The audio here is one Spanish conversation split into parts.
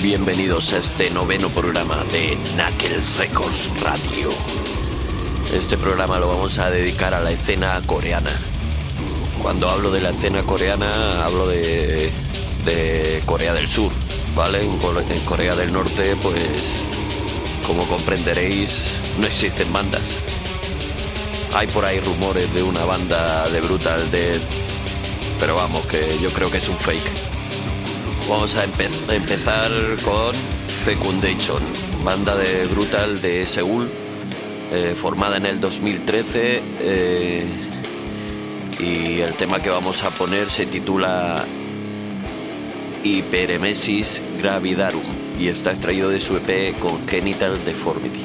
Bienvenidos a este noveno programa de Knuckles Records Radio. Este programa lo vamos a dedicar a la escena coreana. Cuando hablo de la escena coreana, hablo de Corea del Sur, ¿vale? En Corea del Norte, pues, como comprenderéis, no existen bandas. Hay por ahí rumores de una banda de Brutal Death, pero vamos, que yo creo que es un fake. Vamos a empezar con Fecundation, banda de Brutal de Seúl, formada en el 2013, y el tema que vamos a poner se titula Hyperemesis Gravidarum y está extraído de su EP Congenital Deformity.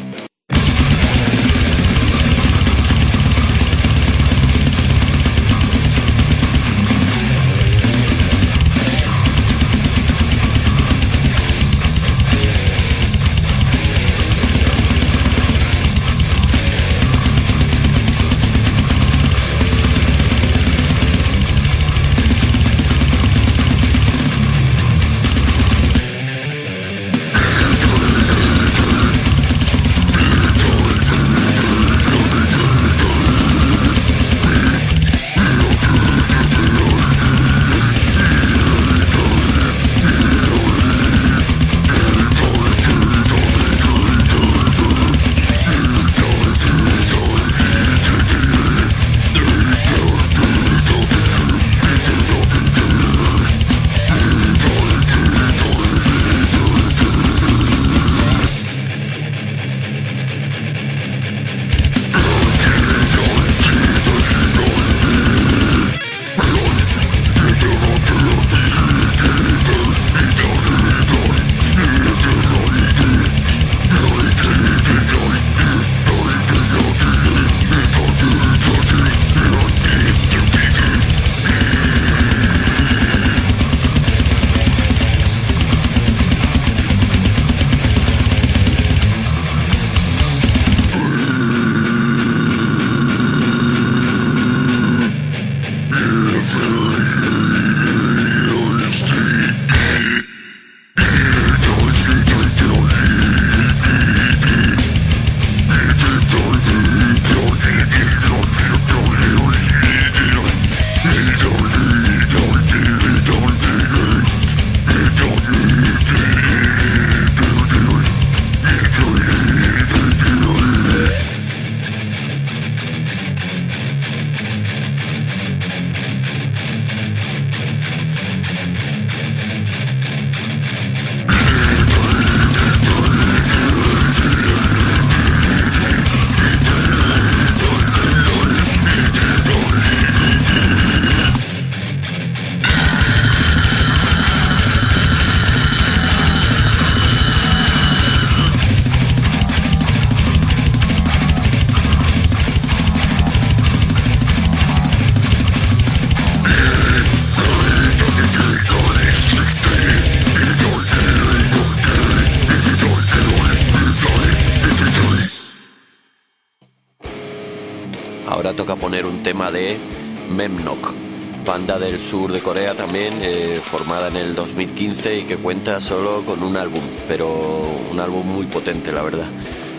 Ahora toca poner un tema de Memnok, banda del sur de Corea también, formada en el 2015 y que cuenta solo con un álbum, pero un álbum muy potente, la verdad.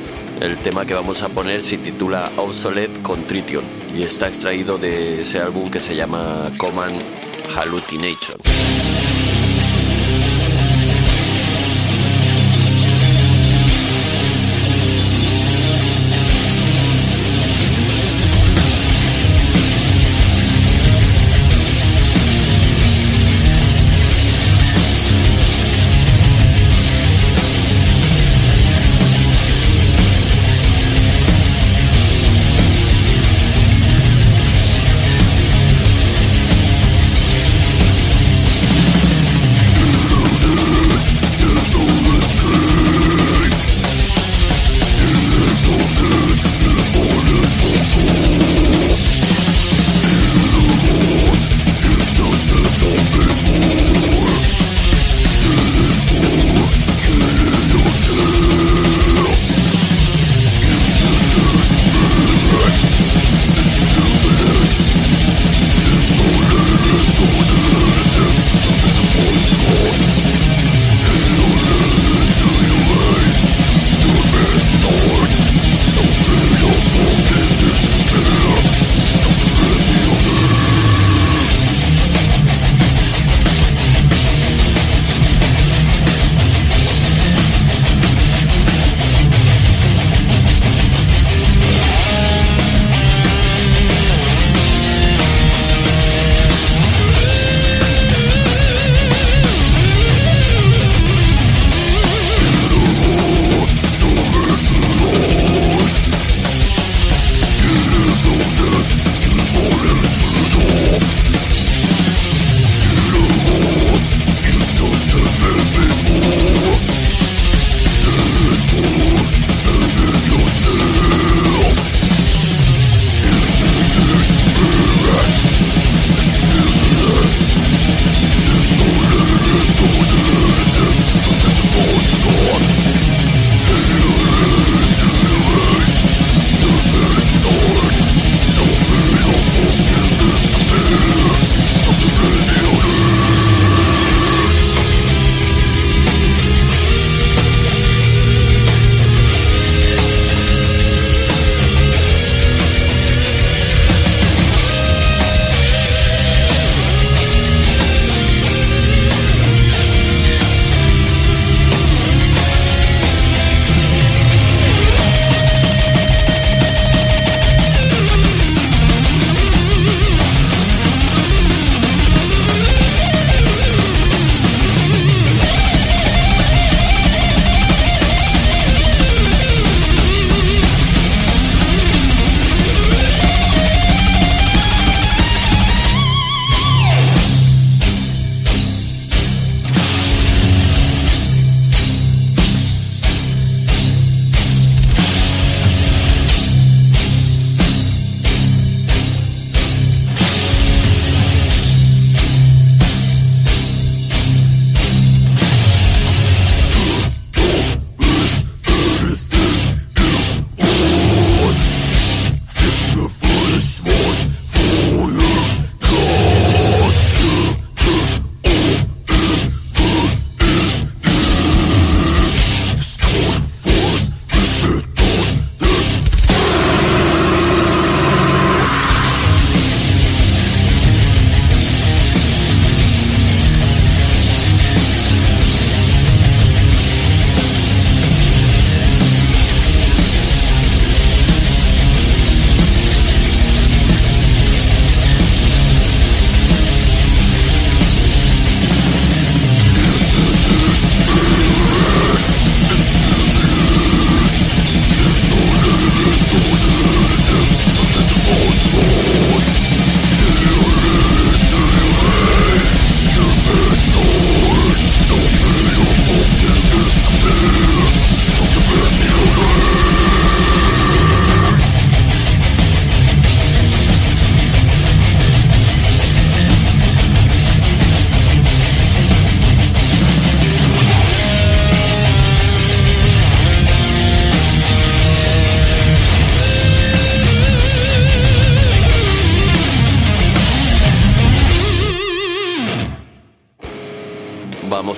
El tema que vamos a poner se titula Obsolete Contrition y está extraído de ese álbum que se llama Common Hallucination.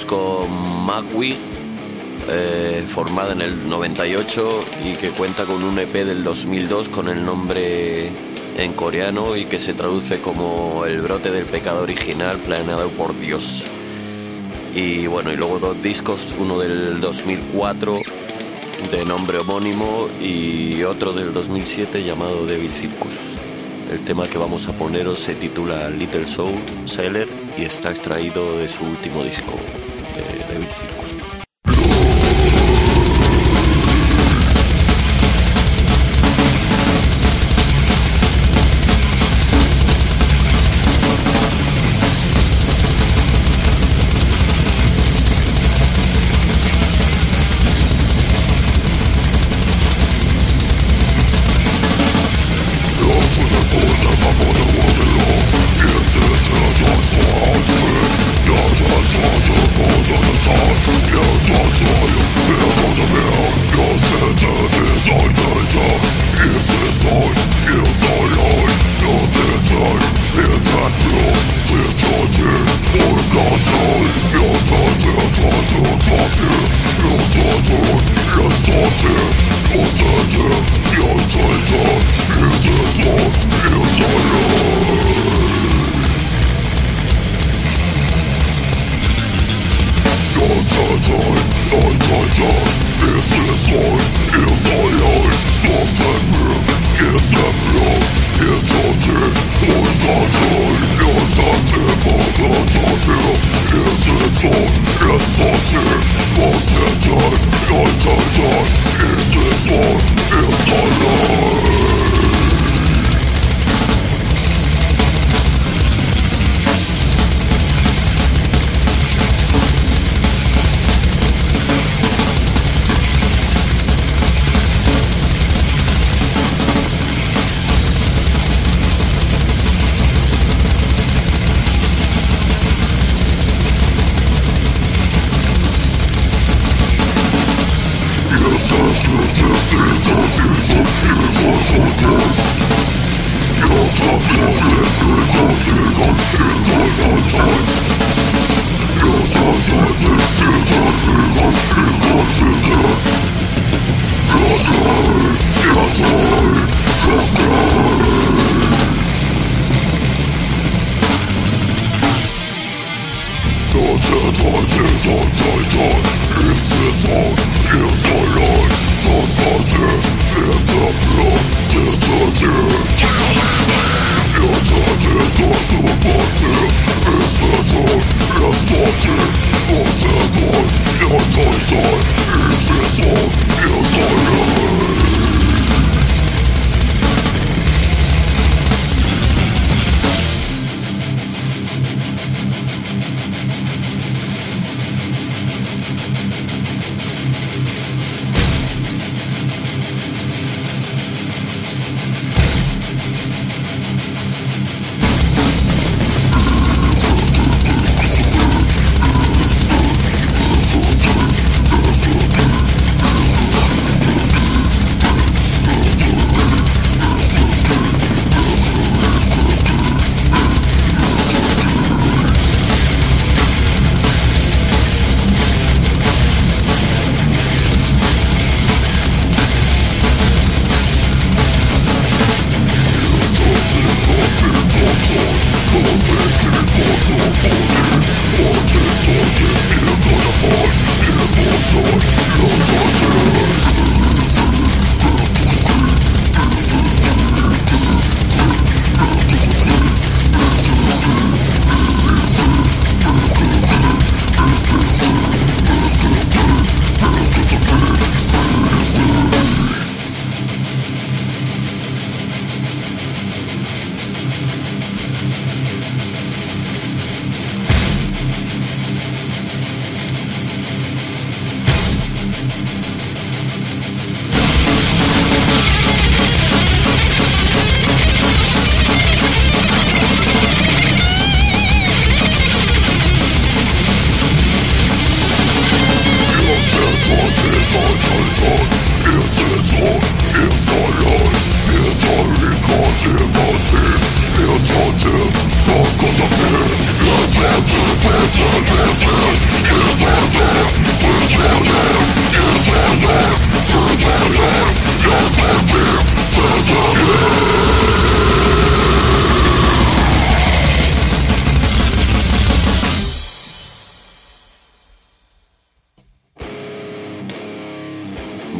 con Magui, formada en el 98 y que cuenta con un EP del 2002 con el nombre en coreano y que se traduce como El brote del pecado original planeado por Dios. Y bueno, y luego 2 discos, uno del 2004 de nombre homónimo y otro del 2007 llamado Devil Circus. El tema que vamos a poneros se titula Little Soul Seller y está extraído de su último disco, de Devil Circus. No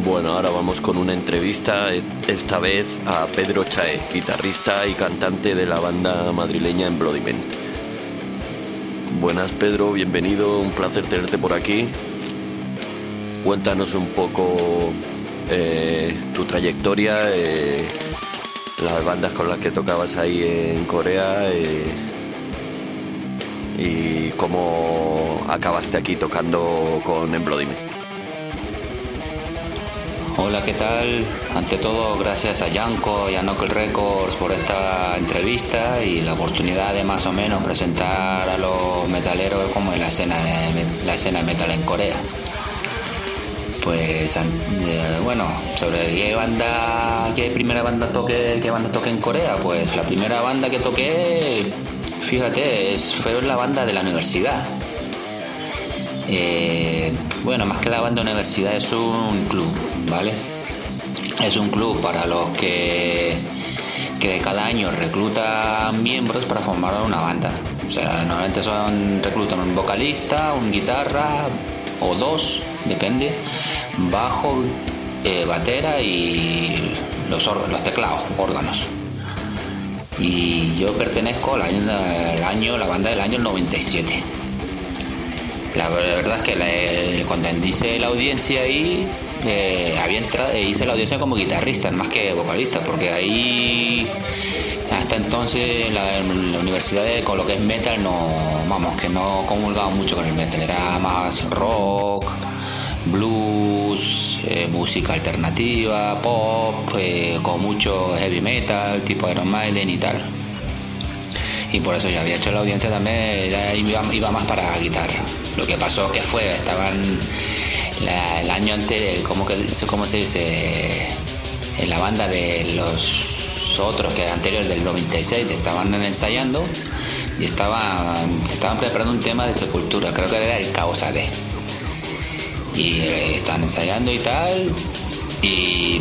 Bueno, ahora vamos con una entrevista, esta vez a Pedro Chaé, guitarrista y cantante de la banda madrileña Embodiment. Buenas, Pedro, bienvenido, un placer tenerte por aquí. Cuéntanos un poco tu trayectoria, las bandas con las que tocabas ahí en Corea y cómo acabaste aquí tocando con Embodiment. Hola, ¿qué tal? Ante todo, gracias a Yanko y a Knuckle Records por esta entrevista y la oportunidad de más o menos presentar a los metaleros como en la escena de metal en Corea. Pues bueno, sobre qué banda toqué en Corea, pues la primera banda que toqué, fíjate, fue la banda de la universidad. Bueno, más que la banda de universidad es un club, ¿vale? Es un club para los que cada año reclutan miembros para formar una banda. O sea, normalmente reclutan un vocalista, un guitarra o dos, depende, bajo, batera y los teclados, órganos. Y yo pertenezco a la banda del año 97. La verdad es que cuando hice la audiencia ahí, hice la audiencia como guitarrista más que vocalista, porque ahí hasta entonces en la universidad con lo que es metal que no comulgaba mucho con el metal, era más rock, blues, música alternativa, pop, con mucho heavy metal, tipo Iron Maiden y tal. Y por eso ya había hecho la audiencia también, iba más para guitarra. Lo que pasó que estaban el año anterior, ¿cómo se dice? En la banda de los otros que anterior del 96 estaban ensayando y se estaban preparando un tema de Sepultura, creo que era el Caos AD. Y estaban ensayando y tal. Y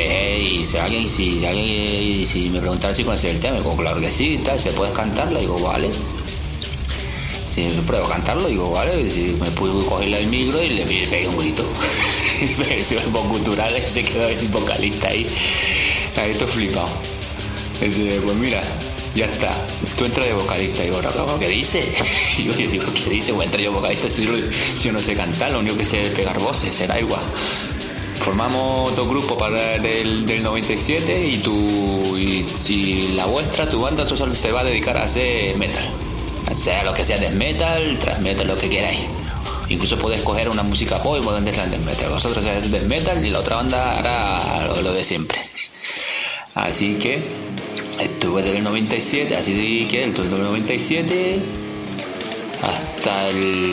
si me preguntara si conocía el tema, digo, claro que sí, tal, ¿se puede cantarla? Digo, vale. Si pruebo a cantarlo, digo, vale. Si me pude cogerle el micro y le pegué un grito. Versión voz cultural, se quedó el vocalista ahí todo flipado. Dice, pues mira, ya está, tú entras de vocalista. Digo, ¿qué dice? Yo digo, ¿qué dice? Voy a entrar yo vocalista si yo no sé cantar, lo único que sé es pegar voces, será igual. Formamos dos grupos del 97 y la vuestra, tu banda, se va a dedicar a hacer metal. Sea lo que sea death metal, thrash metal, lo que queráis. Incluso podéis coger una música pop y ponerla en death metal. Vosotros hacéis death metal y la otra banda hará lo de siempre. Así que estuve desde el 97, así que estuve desde el 97 hasta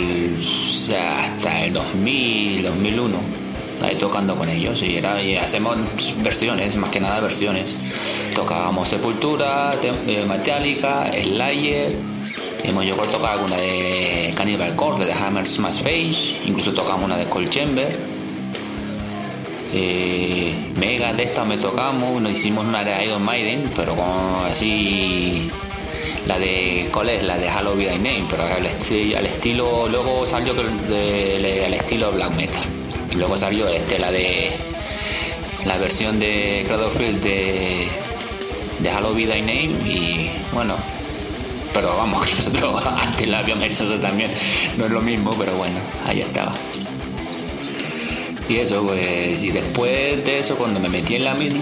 el 2000, 2001. Ahí tocando con ellos y hacemos versiones, más que nada versiones. Tocábamos Sepultura, Metallica, Slayer. Yo por tocar alguna de Cannibal Corpse, de Hammer Smash Face, incluso tocamos una de Cold Chamber. Mega de esta me tocamos, nos hicimos una de Iron Maiden, pero así la de Halloween Be Thy Name, pero al estilo, luego salió al estilo black metal. Luego salió la versión de Cradle of Filth de Halloween Be Thy Name y bueno, pero vamos, que nosotros antes la habíamos hecho eso también, no es lo mismo, pero bueno, ahí estaba. Y eso, pues, y después de eso, cuando me metí en la mili,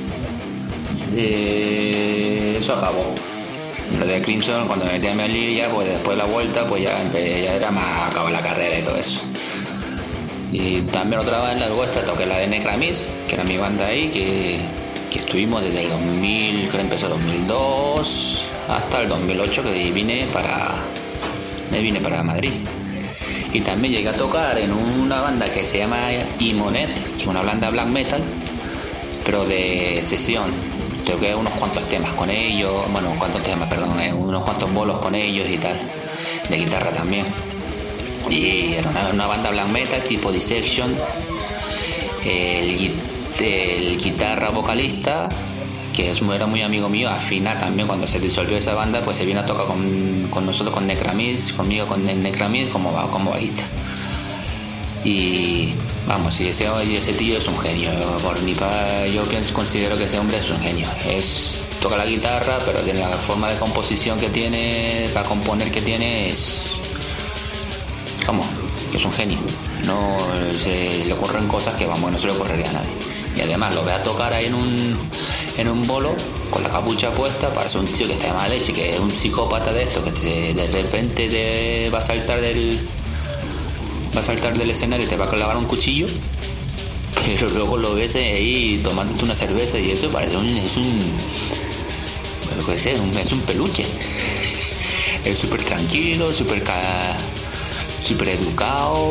eso acabó. Lo de Crimson, cuando me metí en la mili, ya, pues después de la vuelta, pues ya era más acabar la carrera y todo eso. Y también otra vez en la vuestra toqué la de Necramis, que era mi banda ahí, que estuvimos desde el 2000, creo que empezó 2002 hasta el 2008, que me vine para Madrid. Y también llegué a tocar en una banda que se llama Imonet, que es una banda black metal, pero de sesión. Toqué unos cuantos temas con ellos, unos cuantos bolos con ellos y tal, de guitarra también. Y era una banda black metal tipo Dissection. El guitarra vocalista, que era muy amigo mío, al final también cuando se disolvió esa banda, pues se vino a tocar con nosotros, conmigo con Necramis como bajista. Y Vamos, si ese tío es un genio. Yo considero que ese hombre es un genio. Toca la guitarra, pero tiene la forma de composición que tiene, para componer que tiene, que es un genio. No se le ocurren cosas que no se le ocurriría a nadie. Y además lo ve a tocar ahí en un bolo con la capucha puesta, parece un tío que está de mala leche, que es un psicópata de esto, que de repente va a saltar del escenario y te va a clavar un cuchillo, pero luego lo ves ahí tomándote una cerveza y eso parece es un peluche. Es súper tranquilo, súper educado,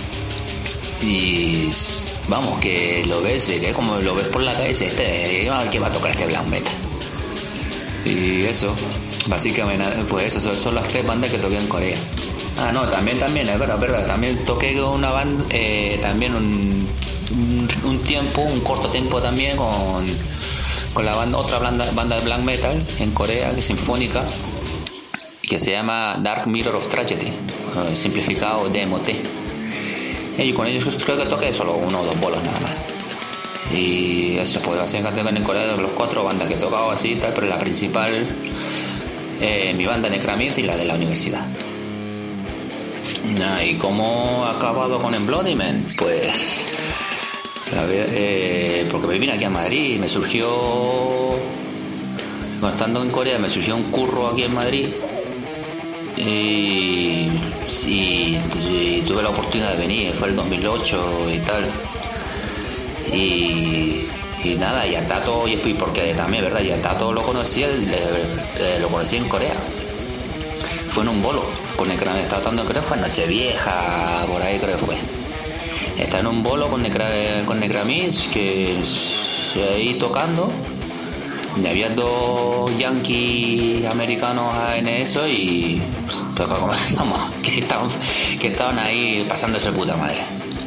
y vamos, que lo ves, como lo ves por la calle, ¿qué va a tocar este black metal? Y eso, básicamente, pues eso son las 3 bandas que toqué en Corea. No, también, es verdad, también toqué con una banda, también un corto tiempo también con la banda, otra banda de black metal en Corea, que es sinfónica, que se llama Dark Mirror of Tragedy, simplificado DMT. Y con ellos creo que toqué solo 1 o 2 bolos nada más. Y eso, pues básicamente en Corea de los 4 bandas que he tocado así y tal, pero la principal, mi banda Necramith y la de la universidad. ¿Y cómo he acabado con Embodiment? Pues porque me vine aquí a Madrid y me surgió, estando en Corea, me surgió un curro aquí en Madrid y tuve la oportunidad de venir, fue el 2008 y tal, y nada, y a Tato, y porque también, ¿verdad? Y a Tato lo conocí en Corea, fue en un bolo con Necramith, estaba tocando, creo que fue Nochevieja, por ahí creo que fue. Está en un bolo con Necramith, que ahí tocando, y había 2 yankees americanos en eso, y pues, vamos, que estaban ahí pasándose puta madre.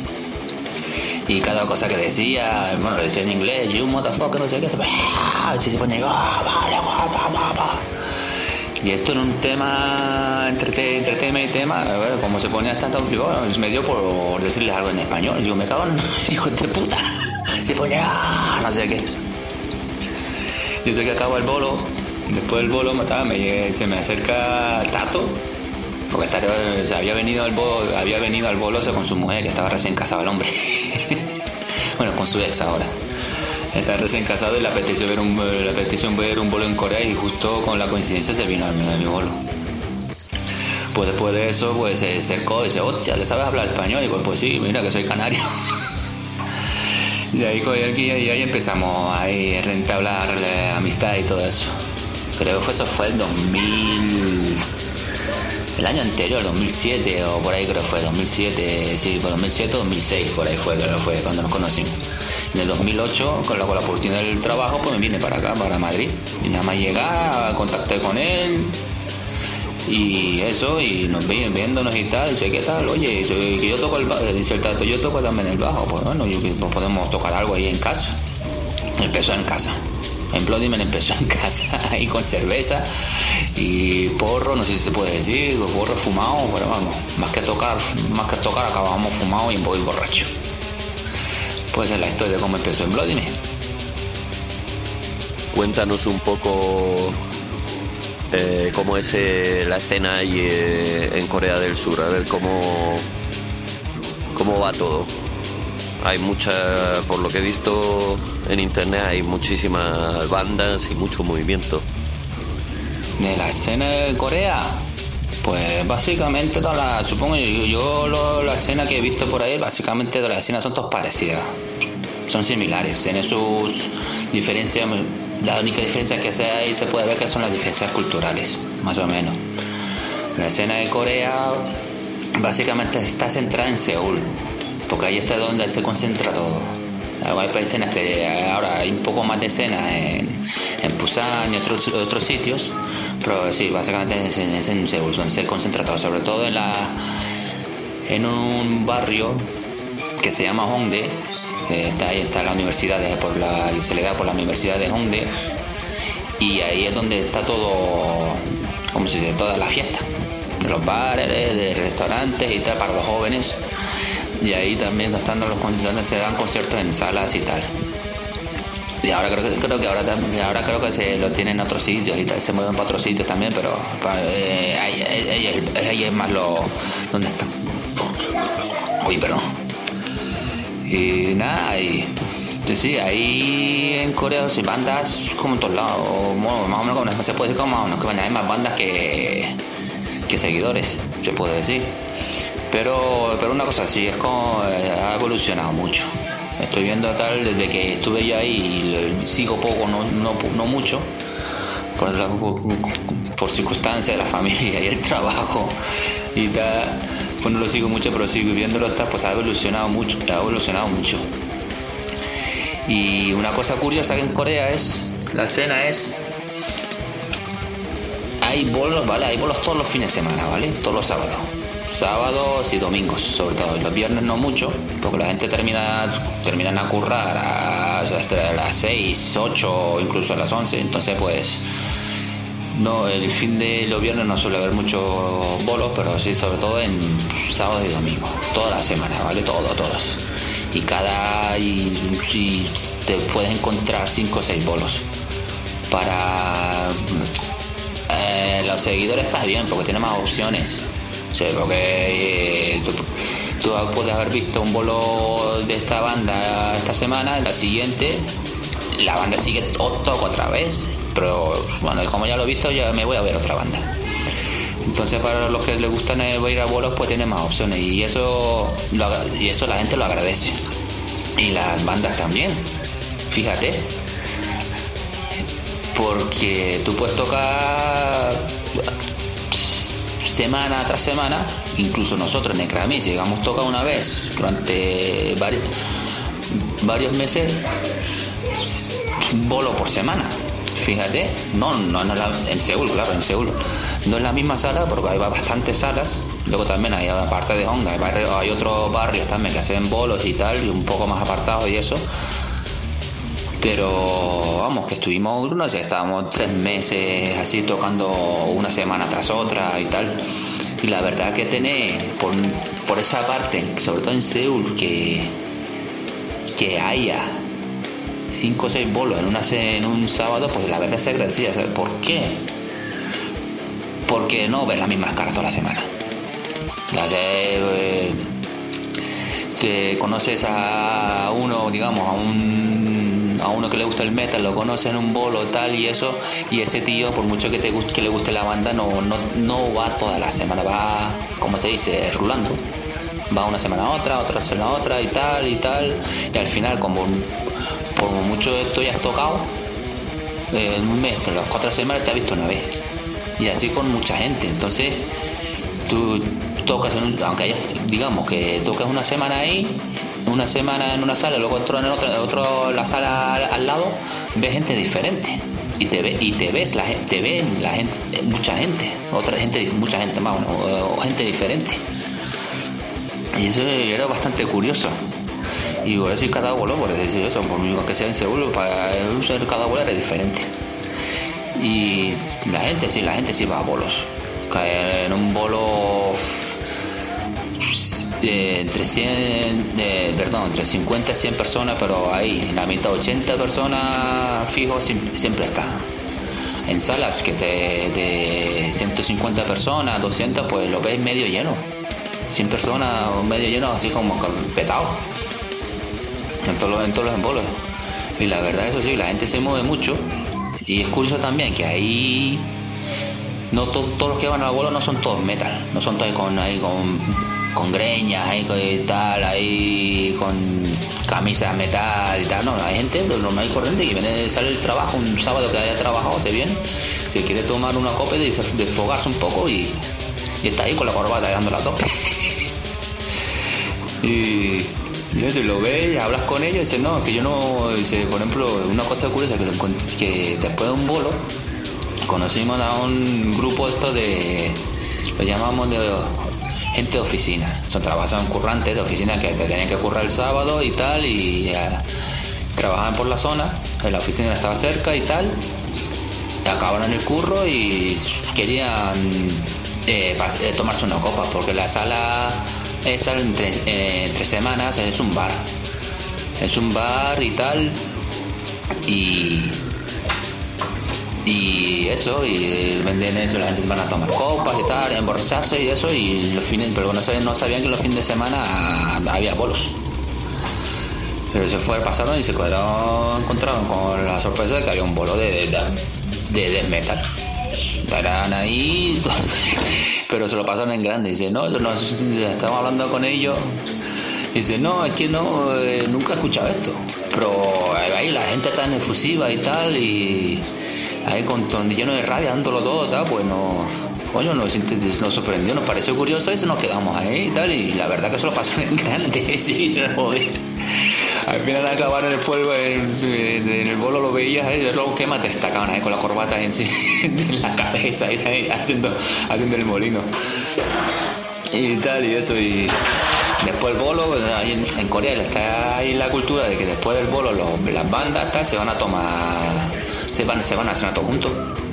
Y cada cosa que decía, lo decía en inglés, you motherfucker, no sé qué, se ponía, vale. Y esto en un tema entre tema y tema, como se ponía tanto privado, me dio por decirles algo en español. Yo me cago en hijo de puta. Se ponía no sé qué. Yo sé que acaba el bolo. Después del bolo se me acerca Tato, porque había venido al bolo con su mujer, que estaba recién casado el hombre. Bueno, con su ex ahora. Estaba recién casado y le apeteció ver un bolo en Corea, y justo con la coincidencia se vino a mi bolo. Pues después de eso, pues se acercó y dice, hostia, ¿te sabes hablar español? Y digo, pues sí, mira que soy canario. Y ahí empezamos a entablar amistad y todo eso. Creo que eso fue el año anterior, 2007 o por ahí, creo que fue 2007, sí, por 2007 o 2006, por ahí fue cuando nos conocimos. En el 2008, con la oportunidad del trabajo, pues me vine para acá, para Madrid. Y nada más llegar, contacté con él y eso, y nos vimos viéndonos y tal. Dice, ¿qué tal? Oye, que yo toco el bajo. Dice el Tato, yo toco también el bajo. Pues bueno, pues podemos tocar algo ahí en casa. Empezó en casa. Embodiment empezó en casa, ahí con cerveza y porro, no sé si se puede decir, porro fumado, pero vamos, más que tocar acabamos fumados y un poco borrachos. Pues es la historia de cómo empezó Embodiment. Cuéntanos un poco cómo es la escena ahí en Corea del Sur, a ver cómo va todo. Hay por lo que he visto en internet, hay muchísimas bandas y mucho movimiento. De la escena de Corea, pues básicamente la escena que he visto por ahí, básicamente todas las escenas son todas parecidas, son similares, tienen sus diferencias. La única diferencia que se puede ver que son las diferencias culturales, más o menos. La escena de Corea básicamente está centrada en Seúl, porque ahí está donde se concentra todo. Hay escenas ahora hay un poco más de escenas en Busan y otros sitios, pero sí, básicamente es en Seúl donde se concentra todo, sobre todo en un barrio que se llama Hongdae. Ahí está la universidad, se le da por la Universidad de Hongdae, y ahí es donde está todo, como se dice, toda la fiesta, de los bares, de restaurantes y tal, para los jóvenes. Y ahí también están los conciertos, se dan conciertos en salas y tal. Y ahora creo que ahora creo que se lo tienen en otros sitios y tal, se mueven para otros sitios también, pero ahí es más lo donde están. Uy, perdón. Y nada, sí, ahí en Corea sí, bandas como en todos lados, más o menos como se puede decir como que hay más bandas que seguidores, se puede decir. Pero una cosa sí, es como ha evolucionado mucho. Estoy viendo tal desde que estuve yo ahí y sigo poco, no mucho, por circunstancias de la familia y el trabajo y tal, pues no lo sigo mucho, pero sigo viéndolo, pues ha evolucionado mucho. Y una cosa curiosa que en Corea es, la escena es, hay bolos, ¿vale? Hay bolos todos los fines de semana, ¿vale? Todos los sábados y domingos, sobre todo. Los viernes no mucho, porque la gente terminan a currar hasta las 6, 8, incluso a las 11. Entonces, pues, no, el fin de los viernes no suele haber muchos bolos, pero sí, sobre todo en sábados y domingos. Toda la semana, ¿vale? Todos. Y te puedes encontrar 5 o 6 bolos. Para los seguidores está bien, porque tiene más opciones. Sí, porque tú puedes haber visto un bolo de esta banda esta semana, en la siguiente la banda sigue toca otra vez, pero bueno, como ya lo he visto, ya me voy a ver otra banda. Entonces, para los que les gustan ir a bolos, pues tienen más opciones, y eso la gente lo agradece, y las bandas también, fíjate, porque tú puedes tocar semana tras semana, incluso nosotros en Necramis llegamos a tocar una vez durante varios meses, bolo por semana, fíjate. No en Seúl, claro, en Seúl no es la misma sala, porque hay bastantes salas. Luego también hay, aparte de Honda, hay otros barrios también que hacen bolos y tal, y un poco más apartados y eso. Pero vamos, que estuvimos, no sé, estábamos 3 meses así tocando una semana tras otra y tal. Y la verdad que tener por esa parte, sobre todo en Seúl, que haya 5 o 6 bolos en un sábado, pues la verdad se agradecía. ¿Sabes por qué? Porque no ves las mismas caras toda la semana. Te conoces a uno, digamos, a uno que le gusta el metal, lo conoce en un bolo tal y eso, y ese tío, por mucho que le guste la banda, no va toda la semana, va, como se dice, rulando, va una semana a otra semana a otra y tal, y al final, como por mucho tú ya has tocado en un mes, en las 4 semanas te has visto una vez, y así con mucha gente. Entonces tú tocas aunque hayas, digamos que tocas una semana ahí, una semana en una sala, luego otro en otro la sala al lado, ves gente diferente y te ves la gente, mucha gente más, gente diferente, y eso era bastante curioso. Y por eso cada bolo, por decir eso, por lo que sea en Seúl, para cada bolo era diferente. Y la gente sí va a bolos. En un bolo entre 50 y 100 personas, pero ahí en la mitad 80 personas fijos siempre está. En salas que de 150 personas, 200, pues lo ves medio lleno. 100 personas medio lleno, así como petado en todos los embolos. Y la verdad, eso sí, la gente se mueve mucho. Y es curioso también que ahí no todos los que van al bolo no son todos metal, no son todos con greñas ahí y tal, ahí con camisas metal y tal. No, hay gente normal y corriente que viene, sale del trabajo un sábado que haya trabajado, se viene, se quiere tomar una copa y desfogarse un poco, y está ahí con la corbata dando la tope. y eso, lo ves, hablas con ellos y dices, no, que yo no, dice, por ejemplo, una cosa curiosa que después de un bolo conocimos a un grupo lo llamamos de gente de oficina, son currantes de oficina que te tenían que currar el sábado y tal, y trabajaban por la zona, la oficina estaba cerca y tal, acabaron el curro y querían tomarse una copa, porque la sala es entre semanas, es un bar. Es un bar y tal. Y eso, y venden eso, la gente van a tomar copas y tal, a emborracharse y eso, y los fines, pero no sabían que los fines de semana había bolos. Pero se pasaron y se encontraron con la sorpresa de que había un bolo de death metal. Eran ahí, pero se lo pasaron en grande. Dice, no, estamos hablando con ellos. Dice, no, es que no, nunca he escuchado esto. Pero ahí la gente tan efusiva y tal, y ahí lleno de rabia, dándolo todo, tal, pues nos sorprendió, nos pareció curioso y nos quedamos ahí y tal, y la verdad que se lo pasó en grande, sí, joder. Al final acabaron después en el bolo, lo veías ahí, luego que más destacaban ahí con la corbata en la cabeza ahí, haciendo el molino y tal, y eso. Y después el bolo, ahí en Corea está ahí la cultura de que después del bolo las bandas tal, se van a tomar, se van a cenar todos juntos.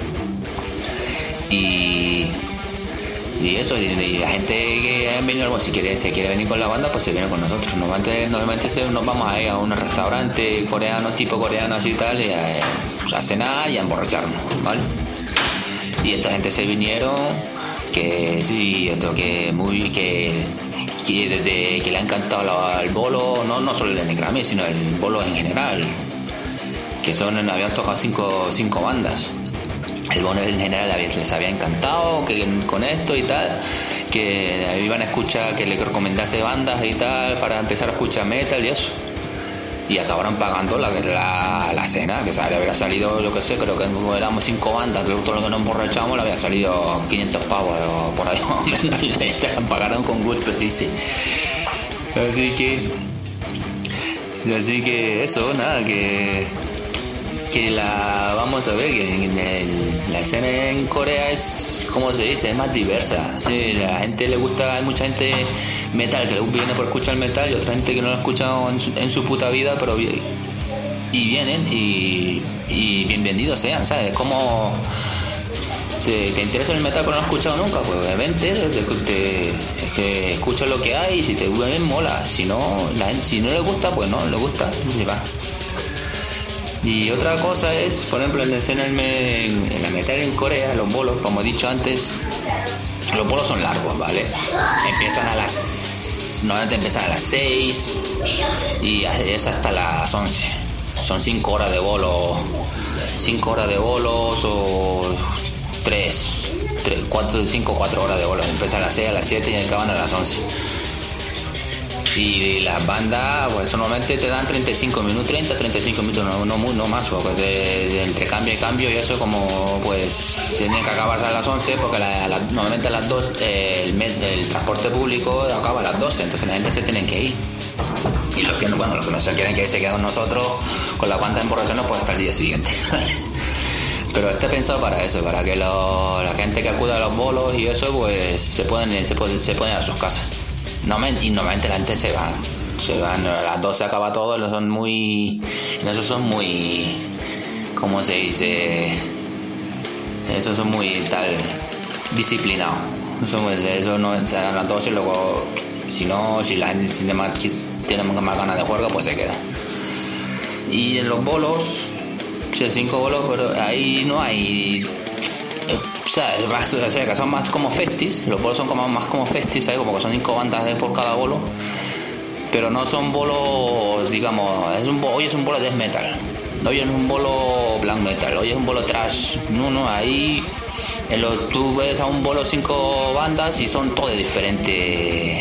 Y eso, y la gente que ha venido, bueno, se quiere venir con la banda, pues se viene con nosotros. Normalmente nos vamos a ir a un restaurante coreano, tipo coreano así y tal, y a cenar y a emborracharnos, ¿vale? Y esta gente se vinieron, que sí, esto que desde que le ha encantado el bolo, no solo el de Necramé, sino el bolo en general, que habían tocado cinco bandas. El bolo en general les había encantado, que con esto y tal, que iban a escuchar, que le recomendase bandas y tal para empezar a escuchar metal y eso. Y acabaron pagando la cena, que habría salido, yo qué sé, creo que éramos 5 bandas, todo lo que nos emborrachamos le había salido 500 pavos por ahí, te la pagaron con gusto, dice. Así que eso, nada, que vamos a ver que la escena en Corea es, como se dice, es más diversa. Sí, la gente le gusta, hay mucha gente metal que viene por escuchar metal y otra gente que no lo ha escuchado en su puta vida, pero vienen y bienvenidos sean, ¿sabes? Como si te interesa el metal pero no lo has escuchado nunca, pues vente, que escucha lo que hay, y si te gusta bien mola, si no le gusta, pues no le gusta, y va. Y otra cosa es, por ejemplo, en la escena en la metal en Corea, los bolos, como he dicho antes, los bolos son largos, ¿vale? Normalmente empiezan a las 6 y es hasta las 11. Son 5 horas de bolo, 5 horas de bolos o 4 horas de bolos. Empiezan a las 6, a las 7 y acaban a las 11. Y las bandas, pues normalmente te dan 35 minutos, no más, porque entre cambio y cambio y eso, como pues tienen que acabarse a las 11, porque normalmente a las 2 el transporte público acaba a las 12, entonces la gente se tiene que ir. Y los que no se quieren que ir se quedan con nosotros con la banda de emborracharnos, pues hasta el día siguiente. Pero está pensado para eso, para que la gente que acuda a los bolos y eso, pues se pueden ir a sus casas. Normalmente la gente se van a las 12 acaba todo, son muy, ¿cómo se dice? Esos son muy tal disciplinados. Eso no, o sea, a las 12 luego, si la gente tiene más ganas de juego, pues se queda. Y en los bolos, 5 bolos, pero ahí no hay. O sea, que son más como festis, los bolos son más como festis, ¿sabes? Como que son 5 bandas por cada bolo, pero no son bolos, digamos, hoy es un bolo de death metal, hoy es un bolo black metal, hoy es un bolo trash, no, ahí tú ves a un bolo 5 bandas y son todos de diferente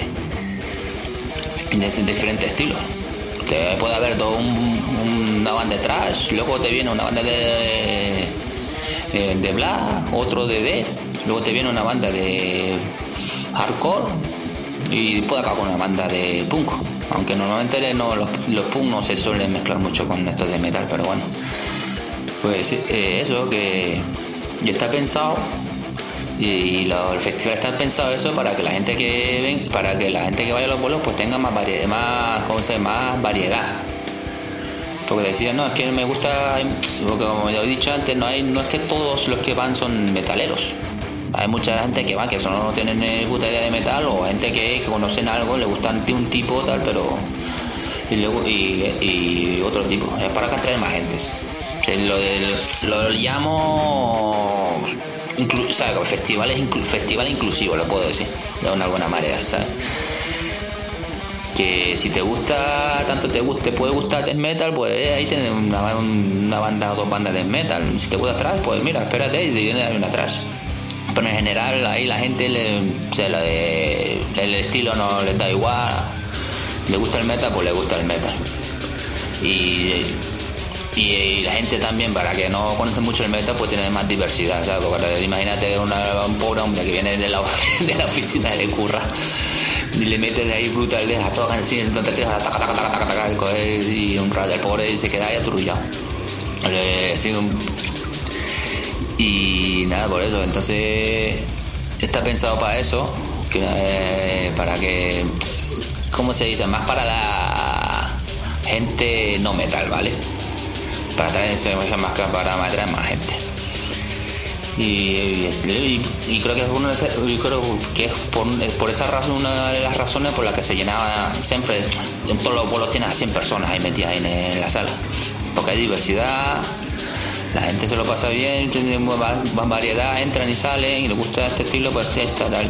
estilo. Te puede haber una banda de trash, luego te viene una banda de black, otro de death, luego te viene una banda de hardcore y después acá con una banda de punk, aunque normalmente los punk no se suelen mezclar mucho con estos de metal, pero bueno, pues eso que ya está pensado y el festival está pensado eso para que la gente que vaya a los bolos pues tenga más variedad. Porque decían, no, es que me gusta, porque como ya he dicho antes, no es que todos los que van son metaleros. Hay mucha gente que va, que eso no tienen ni puta idea de metal, o gente que conocen algo, le gustan un tipo tal, pero y otro tipo. Es para que atraer más gente. Lo llamo ¿sabes? Festival inclusivo, lo puedo decir de una buena manera, ¿sabes? Que si te gusta, te puede gustar death metal, pues ahí tienes una banda o dos bandas de death metal. Si te gusta thrash, pues mira, espérate y viene a una thrash. Pero en general ahí la gente el estilo no les da igual. Le gusta el metal, pues le gusta el metal. Y la gente también, para que no conoce mucho el metal, pues tiene más diversidad, ¿sabes? Porque imagínate un pobre hombre que viene de la oficina de curra y le metes ahí brutal, a todos así, entonces tiras y un rayo, el pobre se queda ahí atrullado. Y nada, por eso, entonces está pensado para eso, para que, ¿cómo se dice? Más para la gente no metal, ¿vale? Para traer más, para atraer más gente. Y creo que es por esa razón, una de las razones por las que se llenaba siempre. En todos los bolos tienes a 100 personas ahí metidas ahí en la sala, porque hay diversidad, la gente se lo pasa bien, tiene más variedad, entran y salen y les gusta este estilo, pues está tal.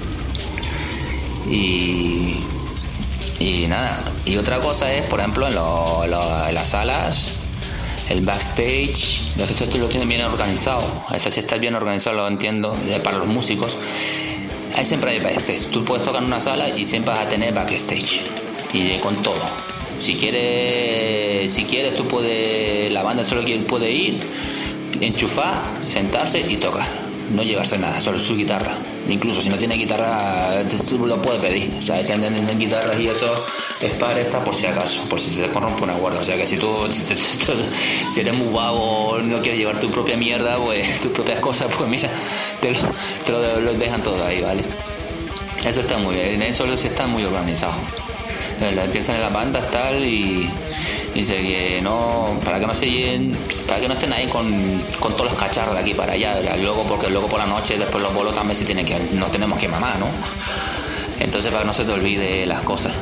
Y nada, y otra cosa es, por ejemplo, en las salas, el backstage, esto lo tienen bien organizado. Si está bien organizado, lo entiendo, para los músicos. Ahí siempre hay backstage. Tú puedes tocar en una sala y siempre vas a tener backstage. Y con todo. Si quieres, tú puedes, la banda solo puede ir, enchufar, sentarse y tocar. No llevarse nada, solo su guitarra. Incluso si no tiene guitarra, lo puede pedir. O sea, tienen guitarras y eso es para esta por si acaso, por si se te corrompe una cuerda. O sea, que si eres muy vago, no quieres llevar tu propia mierda, pues tus propias cosas, pues mira, te lo dejan todo ahí, ¿vale? Eso está muy bien, en eso sí está muy organizado. Empiezan en las bandas tal y dice que no, para que no estén ahí con todos los cacharros de aquí para allá, porque luego por la noche después los bolos también nos tenemos que mamar, ¿no? Entonces para que no se te olvide las cosas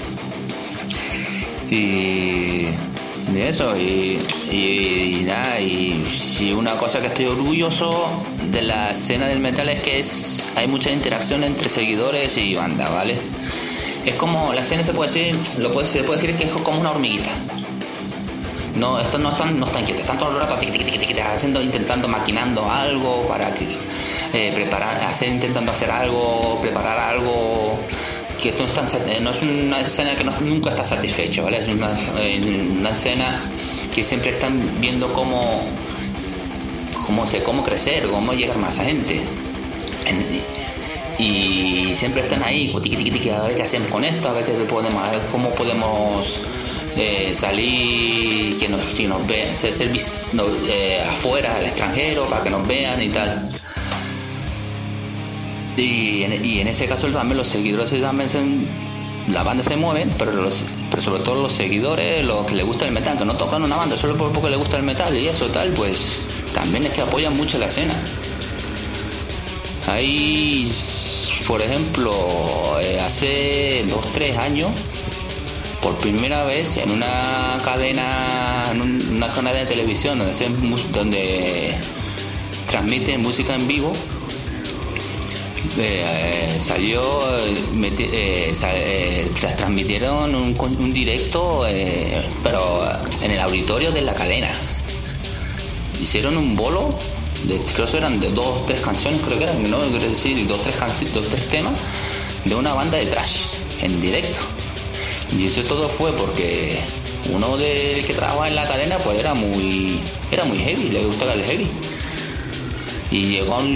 y eso y nada. Y si una cosa que estoy orgulloso de la escena del metal es que hay mucha interacción entre seguidores y banda, ¿vale? Es como la escena, se puede decir que es como una hormiguita. No, estos no están quietos, están todo el rato intentando, maquinando algo para que intentando hacer algo, preparar algo. Que esto no es una escena que nunca está satisfecho, ¿vale? Es una escena que siempre están viendo cómo crecer, cómo llegar más a gente. Y siempre están ahí, a ver qué hacemos con esto, a ver cómo podemos salir, que nos vean, afuera, al extranjero, para que nos vean y tal. Y en ese caso también los seguidores también la banda se mueven, pero sobre todo los seguidores, los que les gusta el metal, que no tocan una banda solo porque les gusta el metal y eso tal, pues también es que apoyan mucho la escena. Hay, por ejemplo, hace 2-3 años, por primera vez en una cadena de televisión donde transmiten música en vivo, transmitieron un directo, pero en el auditorio de la cadena. Hicieron un bolo creo que eran de 2-3 canciones, creo que eran, ¿no? Quiero decir, 2-3 temas de una banda de thrash en directo. Y eso todo fue porque uno que trabajaba en la cadena pues era muy heavy, le gustaba el heavy. Y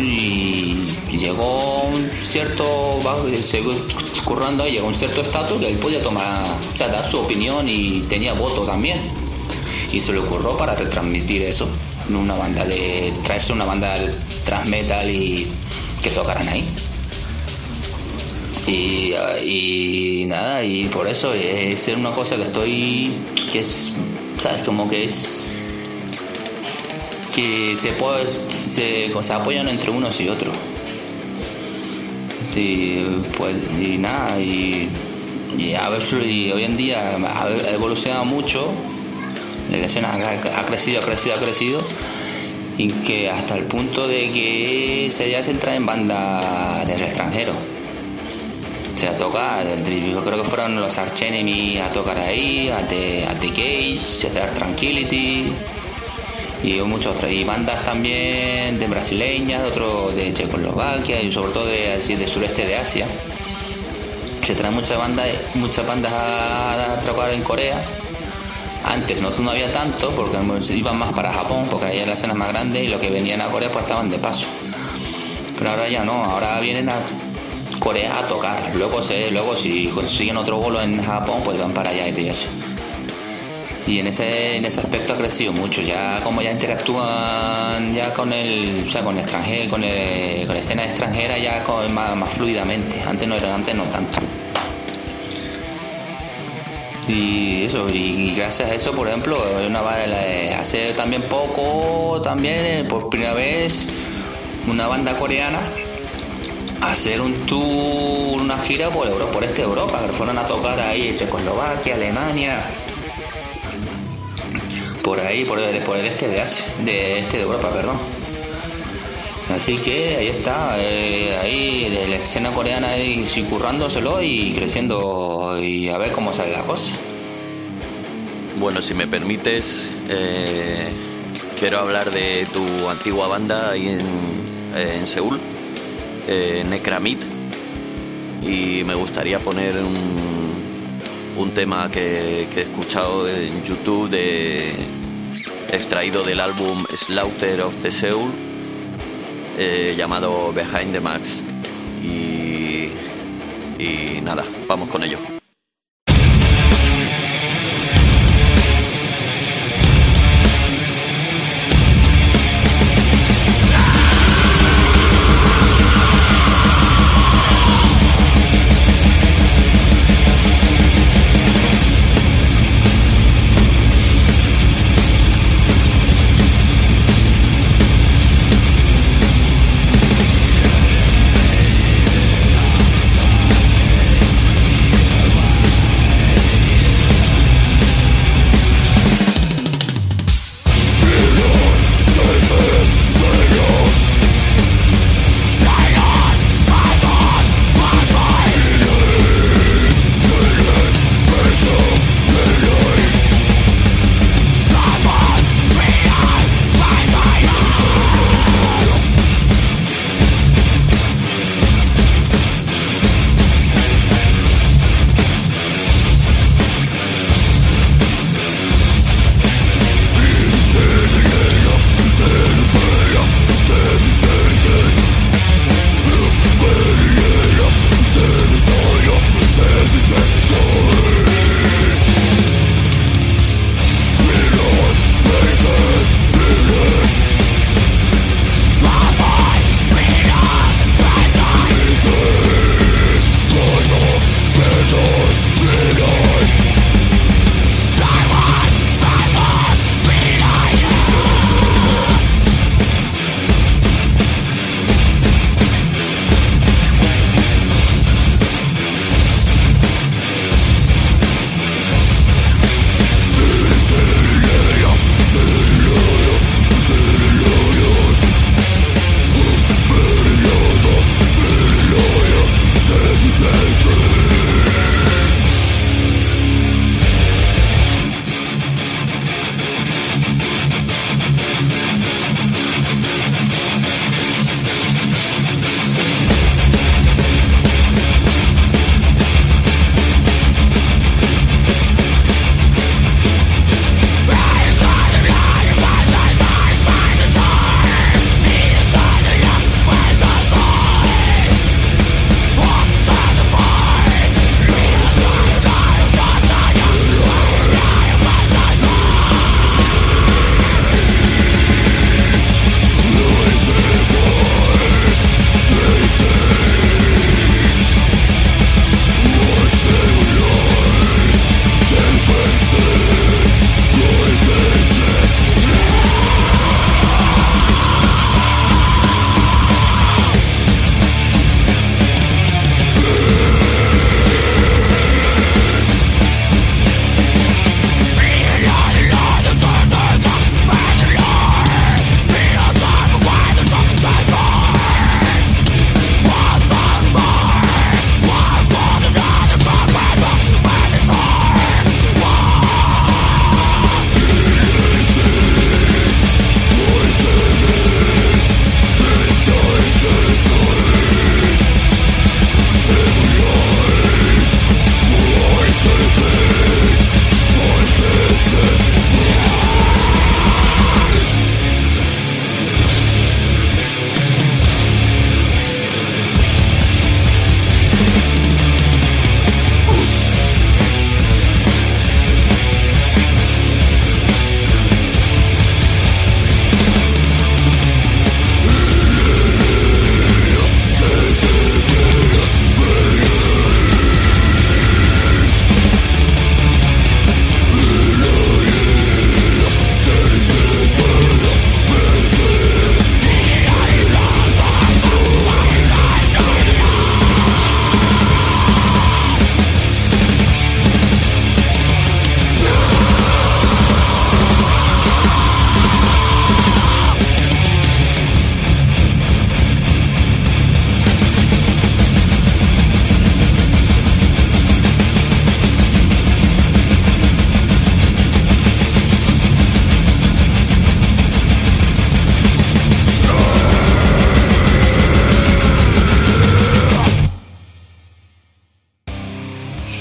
llegó un cierto, currando ahí, llegó un cierto estatus que él podía dar su opinión y tenía voto también. Y se le ocurrió para retransmitir eso, traerse una banda de thrash metal y que tocaran ahí. Y nada, y por eso es una cosa que es, ¿sabes? Como que es que se apoyan entre unos y otros. pues, y nada, y a ver, y hoy en día ha evolucionado mucho, la escena ha crecido, y que hasta el punto de que ya se entra en banda del extranjero. O sea, toca, yo creo que fueron los Arch Enemy a tocar ahí, a The Cage, a Dark Tranquility, y muchos otros, y bandas también de brasileñas, otros de Checoslovaquia y sobre todo de sureste de Asia. Se traen muchas bandas a tocar en Corea. Antes no había tanto porque iban más para Japón, porque ahí la escena es más grande y los que venían a Corea pues estaban de paso. Pero ahora ya no, ahora vienen a Corea a tocar. Luego si consiguen otro bolo en Japón pues van para allá y eso. Y en ese aspecto ha crecido mucho, ya como ya interactúan ya con el extranjero, con la escena extranjera ya más fluidamente. Antes no tanto. Y eso, y gracias a eso, por ejemplo, hace también poco, por primera vez, una banda coreana hacer un tour, una gira por Europa, que fueron a tocar ahí en Checoslovaquia, Alemania, por ahí, por el este de Asia, de Europa, perdón. Así que ahí está, ahí de la escena coreana ahí currándoselo y creciendo, y a ver cómo sale la cosa. Bueno, si me permites, quiero hablar de tu antigua banda ahí en Seúl, Necramit, y me gustaría poner un tema que he escuchado en YouTube extraído del álbum Slaughter of the Soul, llamado Behind the Mask, y nada, vamos con ello.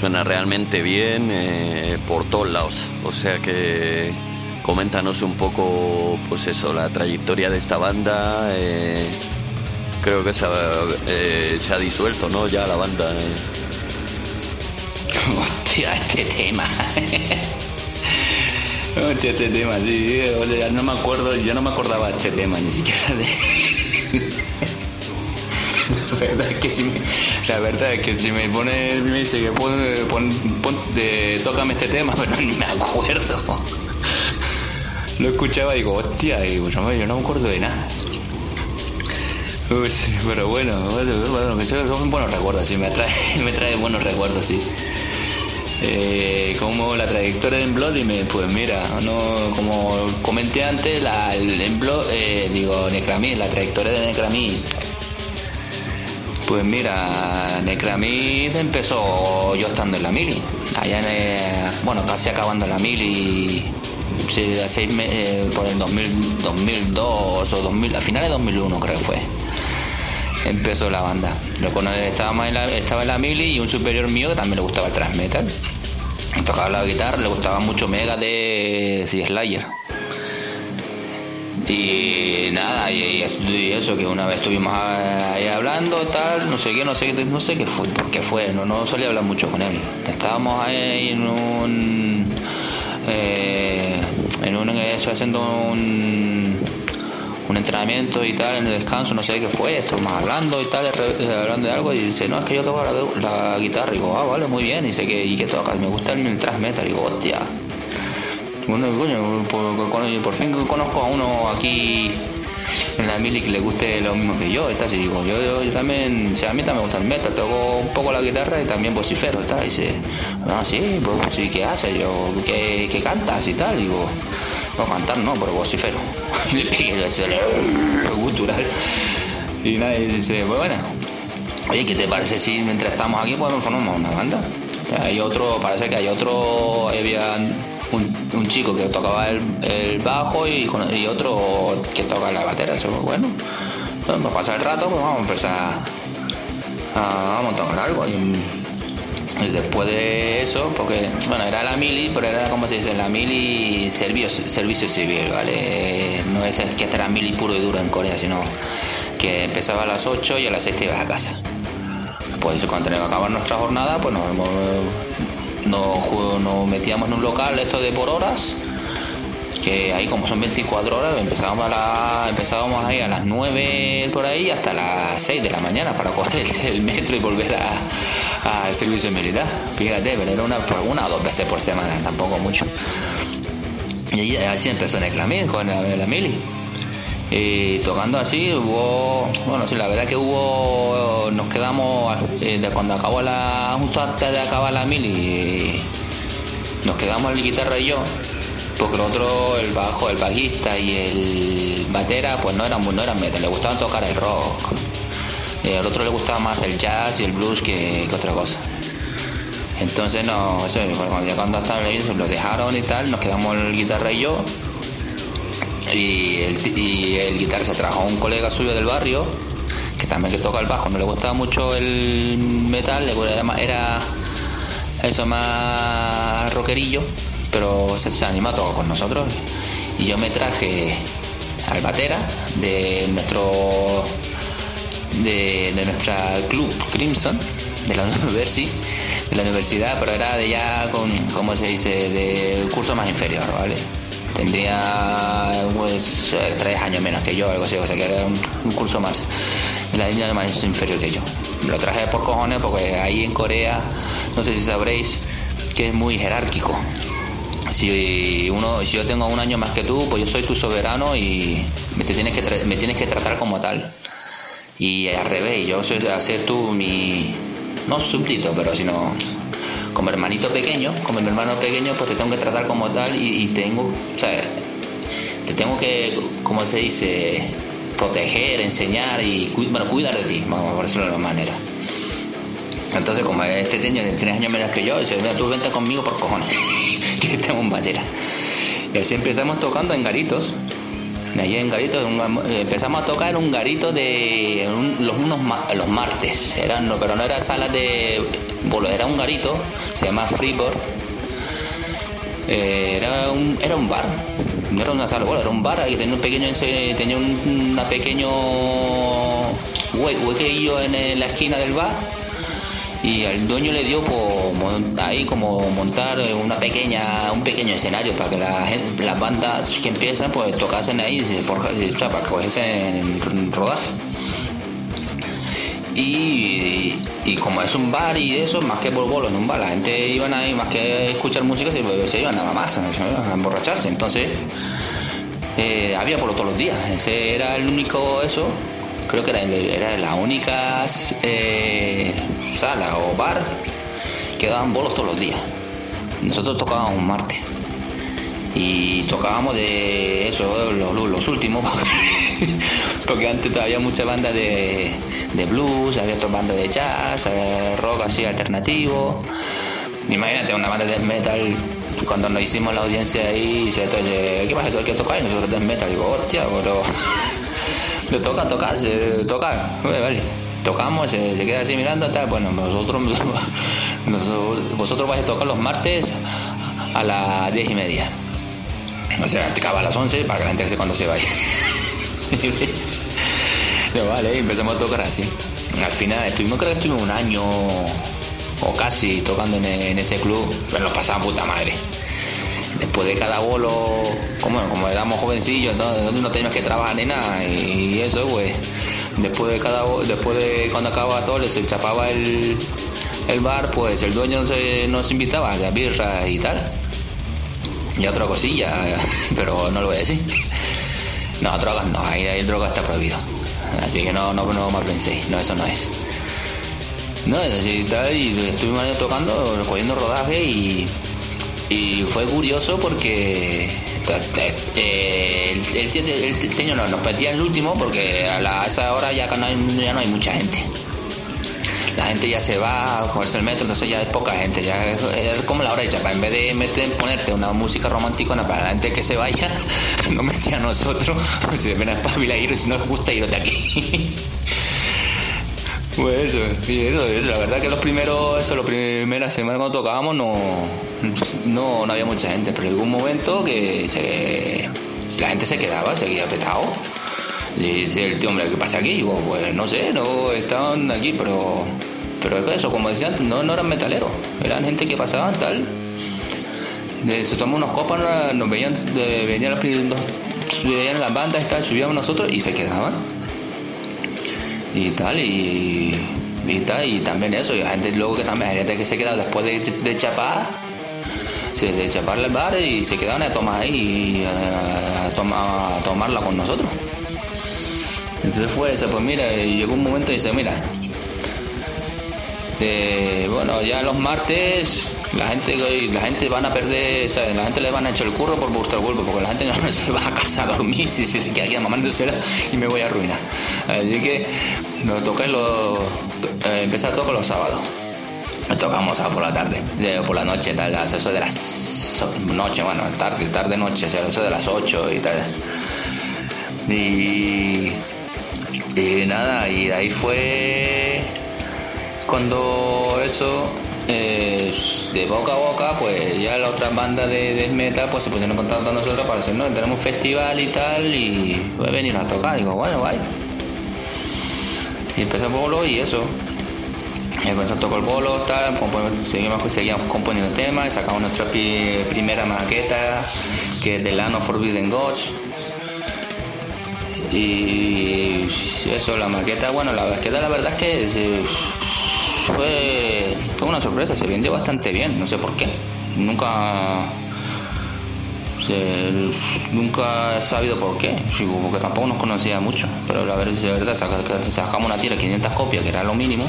suena realmente bien por todos lados. O sea que coméntanos un poco, pues eso, la trayectoria de esta banda. Creo que se ha disuelto, ¿no? Ya la banda. Hostia, este tema. Hostia, este tema, sí. Ya no me acuerdo, yo no me acordaba de este tema ni siquiera de... La verdad es que si me dice que tócame este tema, pero ni me acuerdo. Lo escuchaba y digo, hostia, y yo no me acuerdo de nada. Uy, pero bueno, que son buenos recuerdos, sí, me trae buenos recuerdos, sí. Como la trayectoria de Emblood, pues mira, no, como comenté antes, Necramid, la trayectoria de Necramid. Pues mira, Necramid empezó yo estando en la mili, allá casi acabando la mili, sí, por el 2002 o 2000, a finales de 2001 creo que fue. Empezó la banda. Estaba en la mili y un superior mío que también le gustaba el thrash metal. Tocaba la guitarra, le gustaba mucho Megadeth y Slayer. Y nada, y eso, que una vez estuvimos ahí hablando, tal, no sé qué fue, por qué fue, no solía hablar mucho con él. Estábamos ahí haciendo un entrenamiento y tal, en el descanso, no sé qué fue, estuvimos hablando y tal, hablando de algo, y dice, no, es que yo toco la guitarra, y digo, vale, muy bien, y dice, ¿y qué tocas? Me gusta el thrash metal, y digo, hostia. Bueno, coño, por fin conozco a uno aquí en la mili que le guste lo mismo que yo, y digo, yo también, a mí también me gusta el metal, toco un poco la guitarra y también vocifero, y dice, sí, pues sí, ¿qué haces? Yo, ¿qué cantas y tal? Y digo, no, cantar no, pero vocifero. Le pegué el gutural. Y nadie dice, pues bueno, oye, ¿qué te parece si mientras estamos aquí podemos formar una banda? Parece que había un chico que tocaba el bajo y otro que toca la batería. Eso, bueno, entonces, para pasar el rato, pues vamos a empezar a tocar algo. Y después de eso, porque, bueno, era la mili, pero era como se dice, la mili servicio civil, ¿vale? No es que este era mili puro y duro en Corea, sino que empezaba a las 8 y a las 6 te ibas a casa. Pues cuando teníamos que acabar nuestra jornada, pues nos metíamos en un local esto de por horas, que ahí como son 24 horas empezábamos ahí a las 9 por ahí hasta las 6 de la mañana para coger el metro y volver al servicio militar. Fíjate, pero era una o dos veces por semana, tampoco mucho. Y así empezó Necramid con la mili. Y tocando así la verdad que nos quedamos cuando acabó justo antes de acabar la mili, nos quedamos la guitarra y yo, porque el otro, el bajo, el bajista y el batera, pues no eran metal, le gustaba tocar el rock. Al otro le gustaba más el jazz y el blues que otra cosa. Entonces cuando estaban ahí lo dejaron y tal, nos quedamos el guitarra y yo. Y el guitarra se trajo a un colega suyo del barrio que también que toca el bajo, no le gustaba mucho el metal, era eso más rockerillo, pero se animó a tocar con nosotros. Y yo me traje al batera de nuestra club Crimson de la universidad, pero era de ya con, ¿cómo se dice?, de curso más inferior, ¿vale? Tendría 3 años menos que yo, algo así, o sea que era un curso más, en la línea de más inferior que yo. Me lo traje por cojones porque ahí en Corea, no sé si sabréis, que es muy jerárquico. Si yo tengo 1 año más que tú, pues yo soy tu soberano y me tienes que tratar como tal. Y al revés, yo soy a ser tú no súbdito, pero sino como hermanito pequeño, como mi hermano pequeño, pues te tengo que tratar como tal y te tengo que, como se dice, proteger, enseñar y cuidar de ti, vamos a decirlo de alguna manera. Entonces, como este tiene 3 años menos que yo, dice, mira, tú vente conmigo por cojones, que tengo un batera. Y así empezamos tocando en garitos. Allí en garitos empezamos a tocar un garito de los martes, pero no era salas de bolos, era un garito, se llama Freeport. Era un bar, no era una sala de bolos, era un bar ahí, tenía una pequeño huequillo en la esquina del bar, y al dueño le dio ahí como montar un pequeño escenario para que las bandas que empiezan pues tocasen ahí para cogerse en rodaje. Y como es un bar y eso, más que por bolos en un bar, la gente iban ahí más que escuchar música, se iban nada más a emborracharse. Entonces había por todos los días. Ese era el único, creo que era la única sala o bar que daban bolos todos los días. Nosotros tocábamos un martes y tocábamos de eso, los últimos, porque antes había muchas bandas de blues, había otras bandas de jazz, rock así alternativo. Imagínate una banda de death metal. Cuando nos hicimos la audiencia ahí, dice, ¿qué más hay que tocar? Y nosotros death metal. Digo, hostia, pero le toca, vale. Tocamos, se queda así mirando, tal. Bueno, vosotros vais a tocar los martes a las 10:30. O sea, acaba a las 11 para que la gente cuando se vaya. Vale, empezamos a tocar así. Al final creo que estuvimos un año o casi tocando en ese club, pero nos pasaba puta madre. Después de cada bolo, como éramos jovencillos, no teníamos que trabajar ni nada, y eso pues, después de cuando acababa todo, se chapaba el bar, pues el dueño nos invitaba a las birras y tal. Y otra cosilla, pero no lo voy a decir. No, drogas no, ahí el droga está prohibido. Así que no mal penséis, no, eso no es. No, es así tal, y estuvimos tocando, cogiendo rodaje, y fue curioso porque el teño nos pedía el último, porque a esa hora ya no hay mucha gente. La gente ya se va a cogerse el metro, entonces ya es poca gente, ya es como la hora hecha. En vez de ponerte una música romántica para la gente que se vaya, nos metía a nosotros. Si ven a espabilar, y si no os gusta, iros de aquí. Pues eso, la verdad que la primera semana cuando tocábamos no había mucha gente, pero llegó un momento que la gente se quedaba, seguía petado. Y dice el tío, hombre, ¿qué pasa aquí? Y digo, pues no sé, no estaban aquí, pero es eso, como decía antes, no eran metaleros, eran gente que pasaban tal. Se tomaban unos copas, nos veían las bandas y tal, subíamos nosotros y se quedaban. Y tal, y también eso, y la gente luego que también había gente que se quedaba después de chapar, de chaparle el bar, y se quedaban a tomar ahí, a tomarla con nosotros. Entonces fue eso, pues mira, llegó un momento y dice, mira, bueno, ya los martes la gente van a perder, ¿sabes? La gente le van a echar el curro por vuestro culpa, porque la gente no se va a casa a dormir si se queda aquí mamándosela, y me voy a arruinar. Así que nos toca empezar a tocar los sábados. Nos tocamos por la tarde, por la noche, tal, a eso de las noche, bueno, tarde noche, o sea, eso de las 8 y tal. Y nada, y de ahí fue cuando eso, de boca a boca, pues ya la otra banda de death metal pues se pusieron en contacto con nosotros para decir, no, tenemos un festival y tal, y voy a venir a tocar. Y digo, bueno, vaya. Y empezó el bolo y eso. Empezó a tocar el bolo, tal, seguíamos componiendo temas, sacamos nuestra primera maqueta, que es de Land of Forbidden Gods. Y eso, la maqueta, bueno, la verdad es que fue una sorpresa, se vendió bastante bien, no sé por qué. Nunca he sabido por qué, porque tampoco nos conocía mucho, pero la verdad sacamos una tira de 500 copias, que era lo mínimo.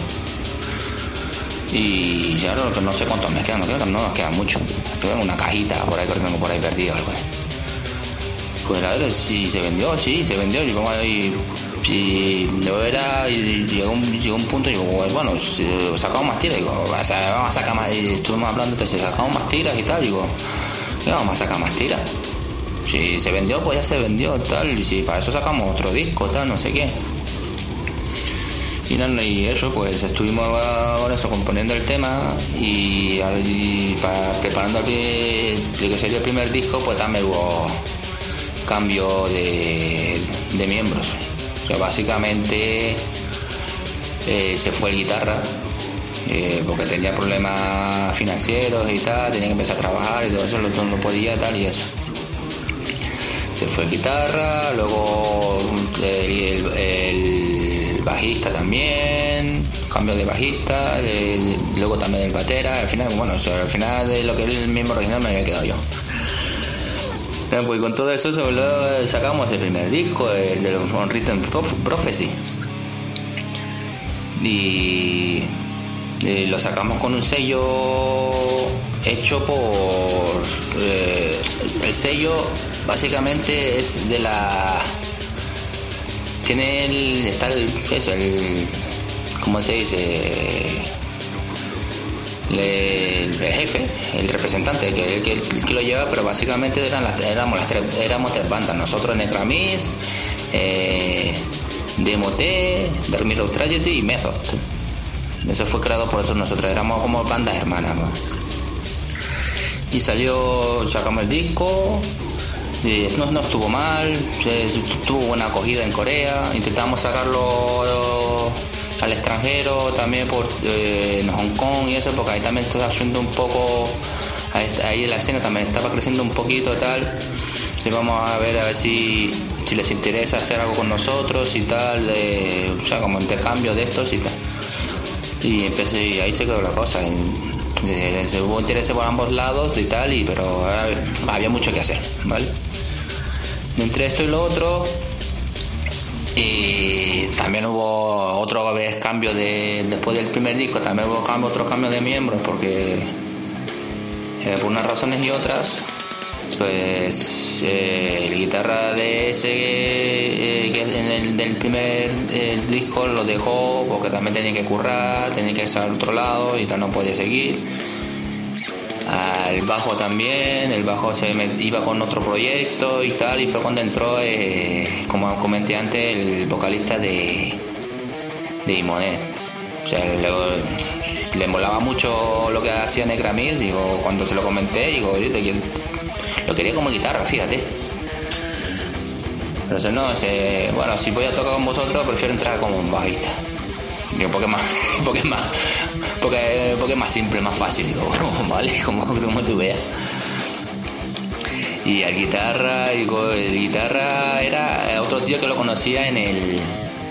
Y ya no sé cuántos me quedan, no nos queda mucho. Tengo una cajita por ahí que tengo por ahí perdido algo. Pues la verdad sí se vendió. Y como ahí, y llegó un punto y digo, bueno, sacamos más tiras. Digo, vamos a sacar más. Y estuvimos hablando de si sacamos más tiras y tal. Digo, ¿qué vamos a sacar más tiras? Si se vendió, pues ya se vendió, tal. Y si para eso sacamos otro disco, tal, no sé qué. Y eso, pues estuvimos con eso, componiendo el tema y preparando lo que sería el primer disco, pues también hubo cambio de miembros. O sea, básicamente se fue el guitarra porque tenía problemas financieros y tal, tenía que empezar a trabajar y todo eso, no podía tal y eso. Se fue el guitarra, luego el bajista también, cambio de bajista, luego también el batera. Al final, bueno, o sea, al final de lo que es el miembro original me había quedado yo. Bueno, pues con todo eso sacamos el primer disco, el de Unwritten Prophecy, y lo sacamos con un sello hecho por el sello básicamente es de la tiene ¿cómo se dice? El jefe, el representante que lo lleva, pero básicamente éramos tres bandas, nosotros, Necramis, Demoté, The Mirror of Tragedy y Method. Eso fue creado por eso, nosotros éramos como bandas hermanas, ¿no? Y sacamos el disco, no estuvo mal, tuvo buena acogida en Corea, intentamos sacarlo al extranjero también en Hong Kong y eso, porque ahí también estaba haciendo un poco, ahí la escena también estaba creciendo un poquito y tal. Entonces vamos a ver si les interesa hacer algo con nosotros y tal, o sea, como intercambio de estos y tal. Y ahí se quedó la cosa. Hubo interés por ambos lados y tal, pero había mucho que hacer, ¿vale? Entre esto y lo otro, y también hubo otro cambio después del primer disco, también hubo otro cambio de miembros, porque por unas razones y otras, pues el guitarra de ese que del primer disco lo dejó porque también tenía que currar, tenía que estar al otro lado y tal, no podía seguir. El bajo también, el bajo iba con otro proyecto y tal, y fue cuando entró, como comenté antes, el vocalista de Imonet. O sea, le molaba mucho lo que hacía Necramis, digo, cuando se lo comenté, digo, lo quería como guitarra, fíjate. Pero eso no, bueno, si voy a tocar con vosotros, prefiero entrar como un bajista. Digo, porque es más simple, más fácil, digo, vale, como tú veas. Y el guitarra era otro tío que lo conocía en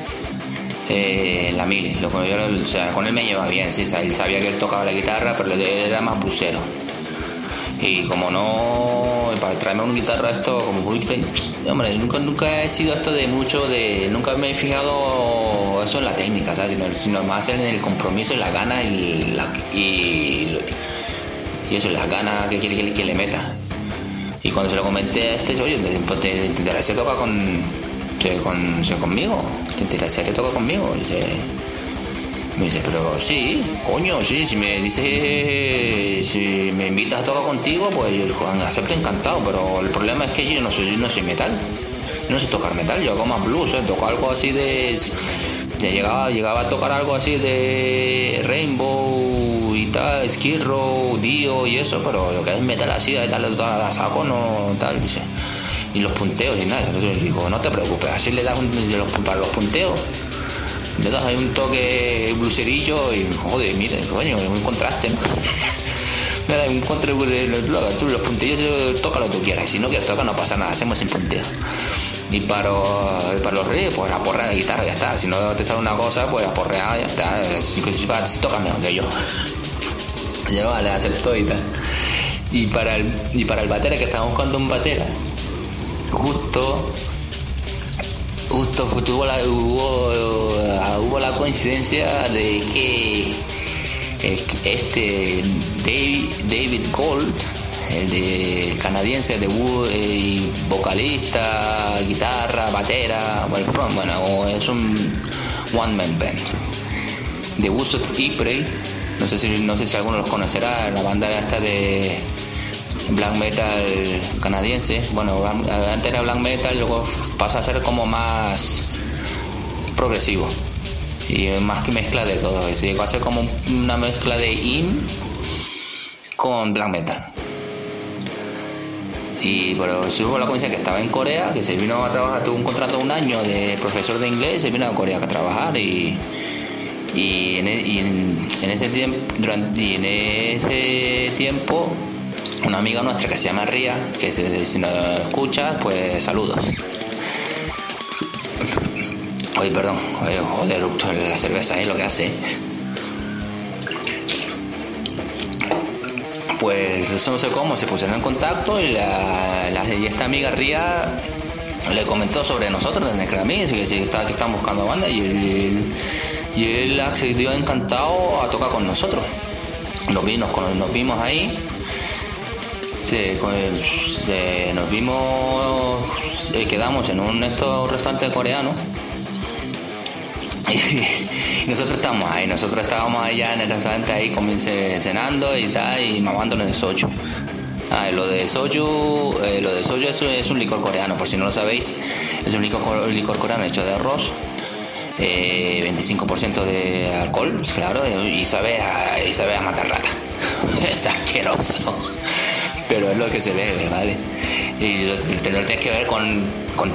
la Mili. O sea, con él me llevaba bien, sí, él sabía que él tocaba la guitarra, pero él era más blusero. Y como no, para traerme una guitarra esto, como hombre, nunca he sido esto de mucho, nunca me he fijado eso en la técnica, ¿sabes? Sino más en el compromiso y las ganas y eso, las ganas que quiere que le meta. Y cuando se lo comenté a oye, pues ¿te interesa tocar conmigo? ¿Te interesa tocar conmigo? Y me dice, pero sí, coño, sí, si me invitas a tocar contigo, pues yo acepto encantado, pero el problema es que yo no soy metal, no sé tocar metal, yo hago más blues, toco algo así llegaba a tocar algo así de Rainbow y tal, Skid Row, Dio y eso, pero lo que es metal así, de tal, a saco, no, tal, dice. Y los punteos y nada, entonces digo, no te preocupes, así le das para los punteos. Le das ahí un toque bluserillo y joder, mira, coño, un contraste, ¿no? Nada, un contraste, tú los puntillos toca lo que tú quieras, y si no quieres tocar no pasa nada, hacemos sin punteo. Y para los reyes, pues aporrear la guitarra, ya está. Si no te sale una cosa, pues aporrear, ya está. Si tocas mejor que yo. Ya vale, aceptó y tal. Y para el batera, que estábamos buscando un batera, justo hubo la coincidencia de que David Gold, el canadiense de Wood, vocalista, guitarra, batera, es un one man band de Woods of Ypres. No sé si alguno los conocerá, la banda esta de black metal canadiense. Bueno, antes era black metal, luego pasa a ser como más progresivo. Y es más que mezcla de todo eso. Llegó a ser como una mezcla de IN con black metal. Pero sí hubo la coincidencia que estaba en Corea, que se vino a trabajar, tuvo un contrato de un año de profesor de inglés, se vino a Corea a trabajar y en ese tiempo una amiga nuestra que se llama Ría, que si nos escucha, pues saludos. Oye, perdón, joder, la cerveza es lo que hace. Pues eso no sé cómo, se pusieron en contacto y esta amiga Ría le comentó sobre nosotros de Necramí, que estaban buscando banda y él accedió encantado a tocar con nosotros. Nos vimos ahí, nos vimos, quedamos en un restaurante coreano. Y nosotros estábamos allá en el restaurante ahí cenando y tal, y mamándonos el soju. Lo de soju es un licor coreano, por si no lo sabéis. Es un licor coreano hecho de arroz, 25% de alcohol, claro, y sabe a matar rata. Es asqueroso, pero es lo que se bebe, ¿vale? Y lo tienes que ver con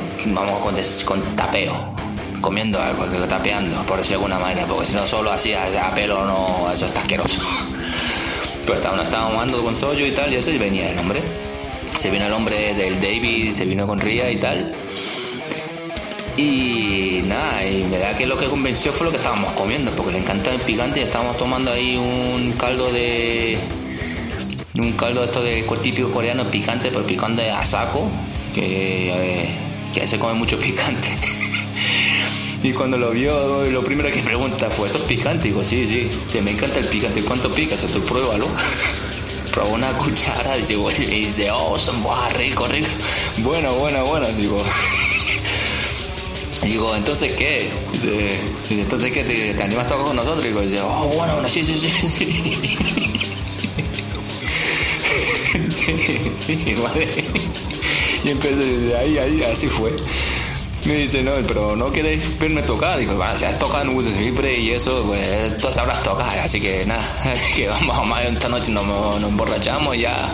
tapeo, comiendo algo, tapeando, por decirlo de alguna manera, porque si no solo hacías a pelo, no, eso está asqueroso. Pero estábamos mamando con soju y tal, y eso, y venía el hombre. Se vino el hombre del David, se vino con Ría y tal. Y nada, y me da que lo que convenció fue lo que estábamos comiendo, porque le encanta el picante y estábamos tomando ahí un caldo de esto de típico coreano, picante, pero picante a saco, que se come mucho picante. Y cuando lo vio, lo primero que pregunta fue, ¿esto es picante? Digo, sí, me encanta el picante. ¿Cuánto pica? Eso tú pruébalo. Probó una cuchara y dice, rico. Bueno. Digo, ¿entonces qué? Dice, ¿entonces qué? ¿Te animas a tocar con nosotros? Digo, bueno, sí. Sí, vale. Y empezó desde ahí, así fue. Me dice, no, pero no queréis verme tocar. Digo, bueno, si has tocado en Wood Libre y eso, pues tú sabrás tocar. Así que nada, que vamos esta noche nos emborrachamos, ya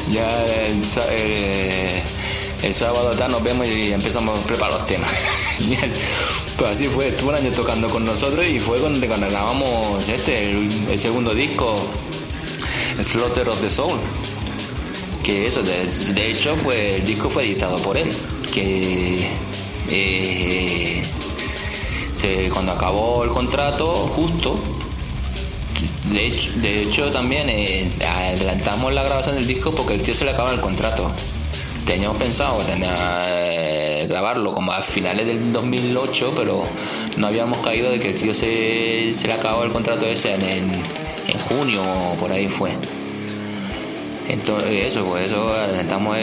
el sábado tal nos vemos y empezamos a preparar los temas. Pues así fue, estuvo un año tocando con nosotros y fue cuando grabamos el segundo disco, Slaughter of the Soul. Que eso, de hecho, el disco fue editado por él, que cuando acabó el contrato, justo, de hecho también adelantamos la grabación del disco porque el tío se le acababa el contrato. Teníamos pensado grabarlo como a finales del 2008, pero no habíamos caído de que el tío se le acababa el contrato ese en junio o por ahí fue. Entonces eso adelantamos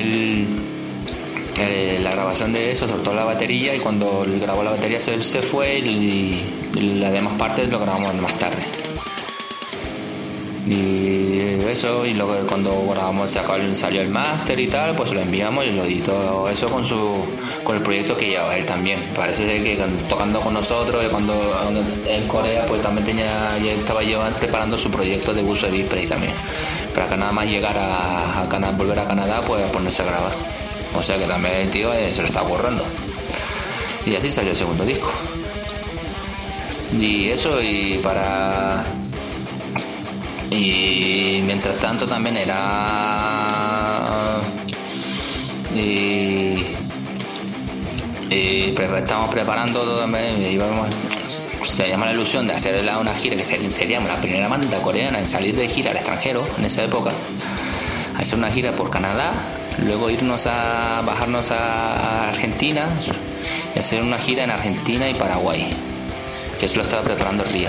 la grabación de eso, soltó la batería y cuando grabó la batería se fue y las demás partes lo grabamos más tarde. Y eso, y luego cuando grabamos salió el máster y tal, pues lo enviamos y lo editó eso con el proyecto que llevaba él también. Parece ser que tocando con nosotros, cuando en Corea pues también ya estaba preparando su proyecto de Buso de Display también, para que nada más llegar volver a Canadá, pues ponerse a grabar. O sea que también el tío se lo está borrando. Y así salió el segundo disco. Y eso, y mientras tanto también estamos preparando todo también, teníamos la ilusión de hacer una gira que seríamos la primera banda coreana en salir de gira al extranjero en esa época, hacer una gira por Canadá, luego bajarnos a Argentina y hacer una gira en Argentina y Paraguay, que eso lo estaba preparando Ría.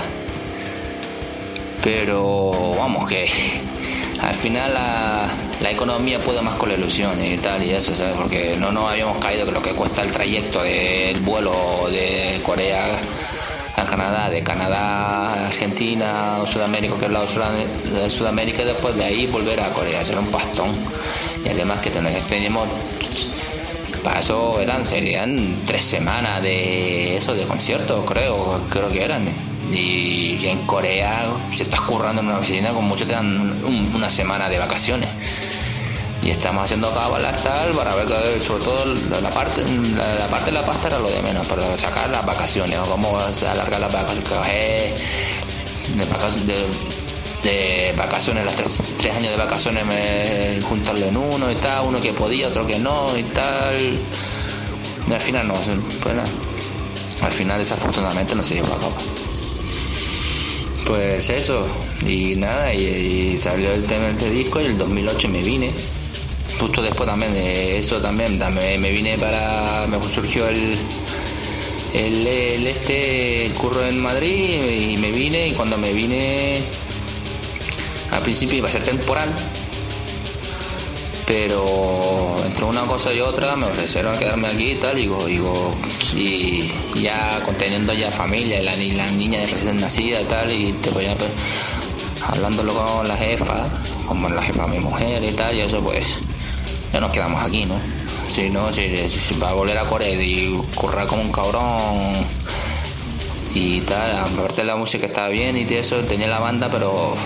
Pero vamos, que al final la economía puede más con la ilusión y tal y eso, ¿sabes? Porque no habíamos caído que lo que cuesta el trayecto del vuelo de Corea a Canadá, de Canadá a Argentina o Sudamérica, que es el lado de Sudamérica, y después de ahí volver a Corea, eso era un pastón. Y además que teníamos, para eso serían 3 semanas de conciertos, creo que eran. Y en Corea, si estás currando en una oficina, con mucho te dan una semana de vacaciones. Y estamos haciendo cábalas tal para ver, sobre todo la parte de la pasta era lo de menos, para sacar las vacaciones o cómo alargar las vacaciones. De vacaciones, los tres años de vacaciones, juntarlo en uno y tal, uno que podía, otro que no y tal. Y al final no, pues nada. Al final desafortunadamente no se llevó a cabo. Pues eso, y nada, y salió el tema de este disco y el 2008 me vine. Justo después también de eso también me vine me surgió el curro en Madrid y me vine, y cuando me vine al principio iba a ser temporal, pero entre una cosa y otra me ofrecieron quedarme aquí y tal, y ya teniendo ya familia, la niña de recién nacida y tal, y te voy a hablándolo con la jefa, como la jefa mi mujer y tal, y eso pues ya nos quedamos aquí, ¿no? Si no, si va a volver a Corea y currar como un cabrón y tal, aparte la música estaba bien y eso, tenía la banda, pero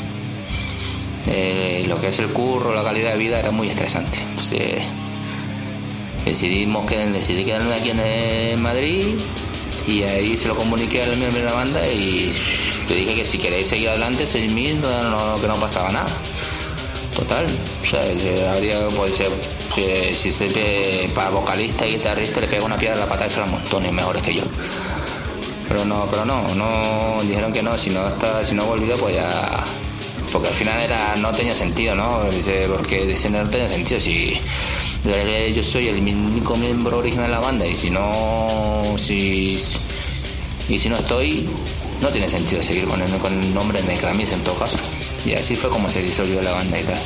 lo que es el curro, la calidad de vida era muy estresante. Entonces decidí quedarme aquí en Madrid, y ahí se lo comuniqué al miembro de la banda y le dije que si queréis seguir adelante, seguid, que no pasaba nada. Total, o sea, puede ser, si para vocalista y guitarrista le pega una piedra a la pata, son montones mejores que yo. Pero no, dijeron que no, si no volvía pues ya, porque al final no tenía sentido, ¿no? Porque no tenía sentido, si yo soy el único miembro original de la banda, y si no estoy, no tiene sentido seguir con el nombre de Necramis en todo caso. Y así fue como se disolvió la banda y tal.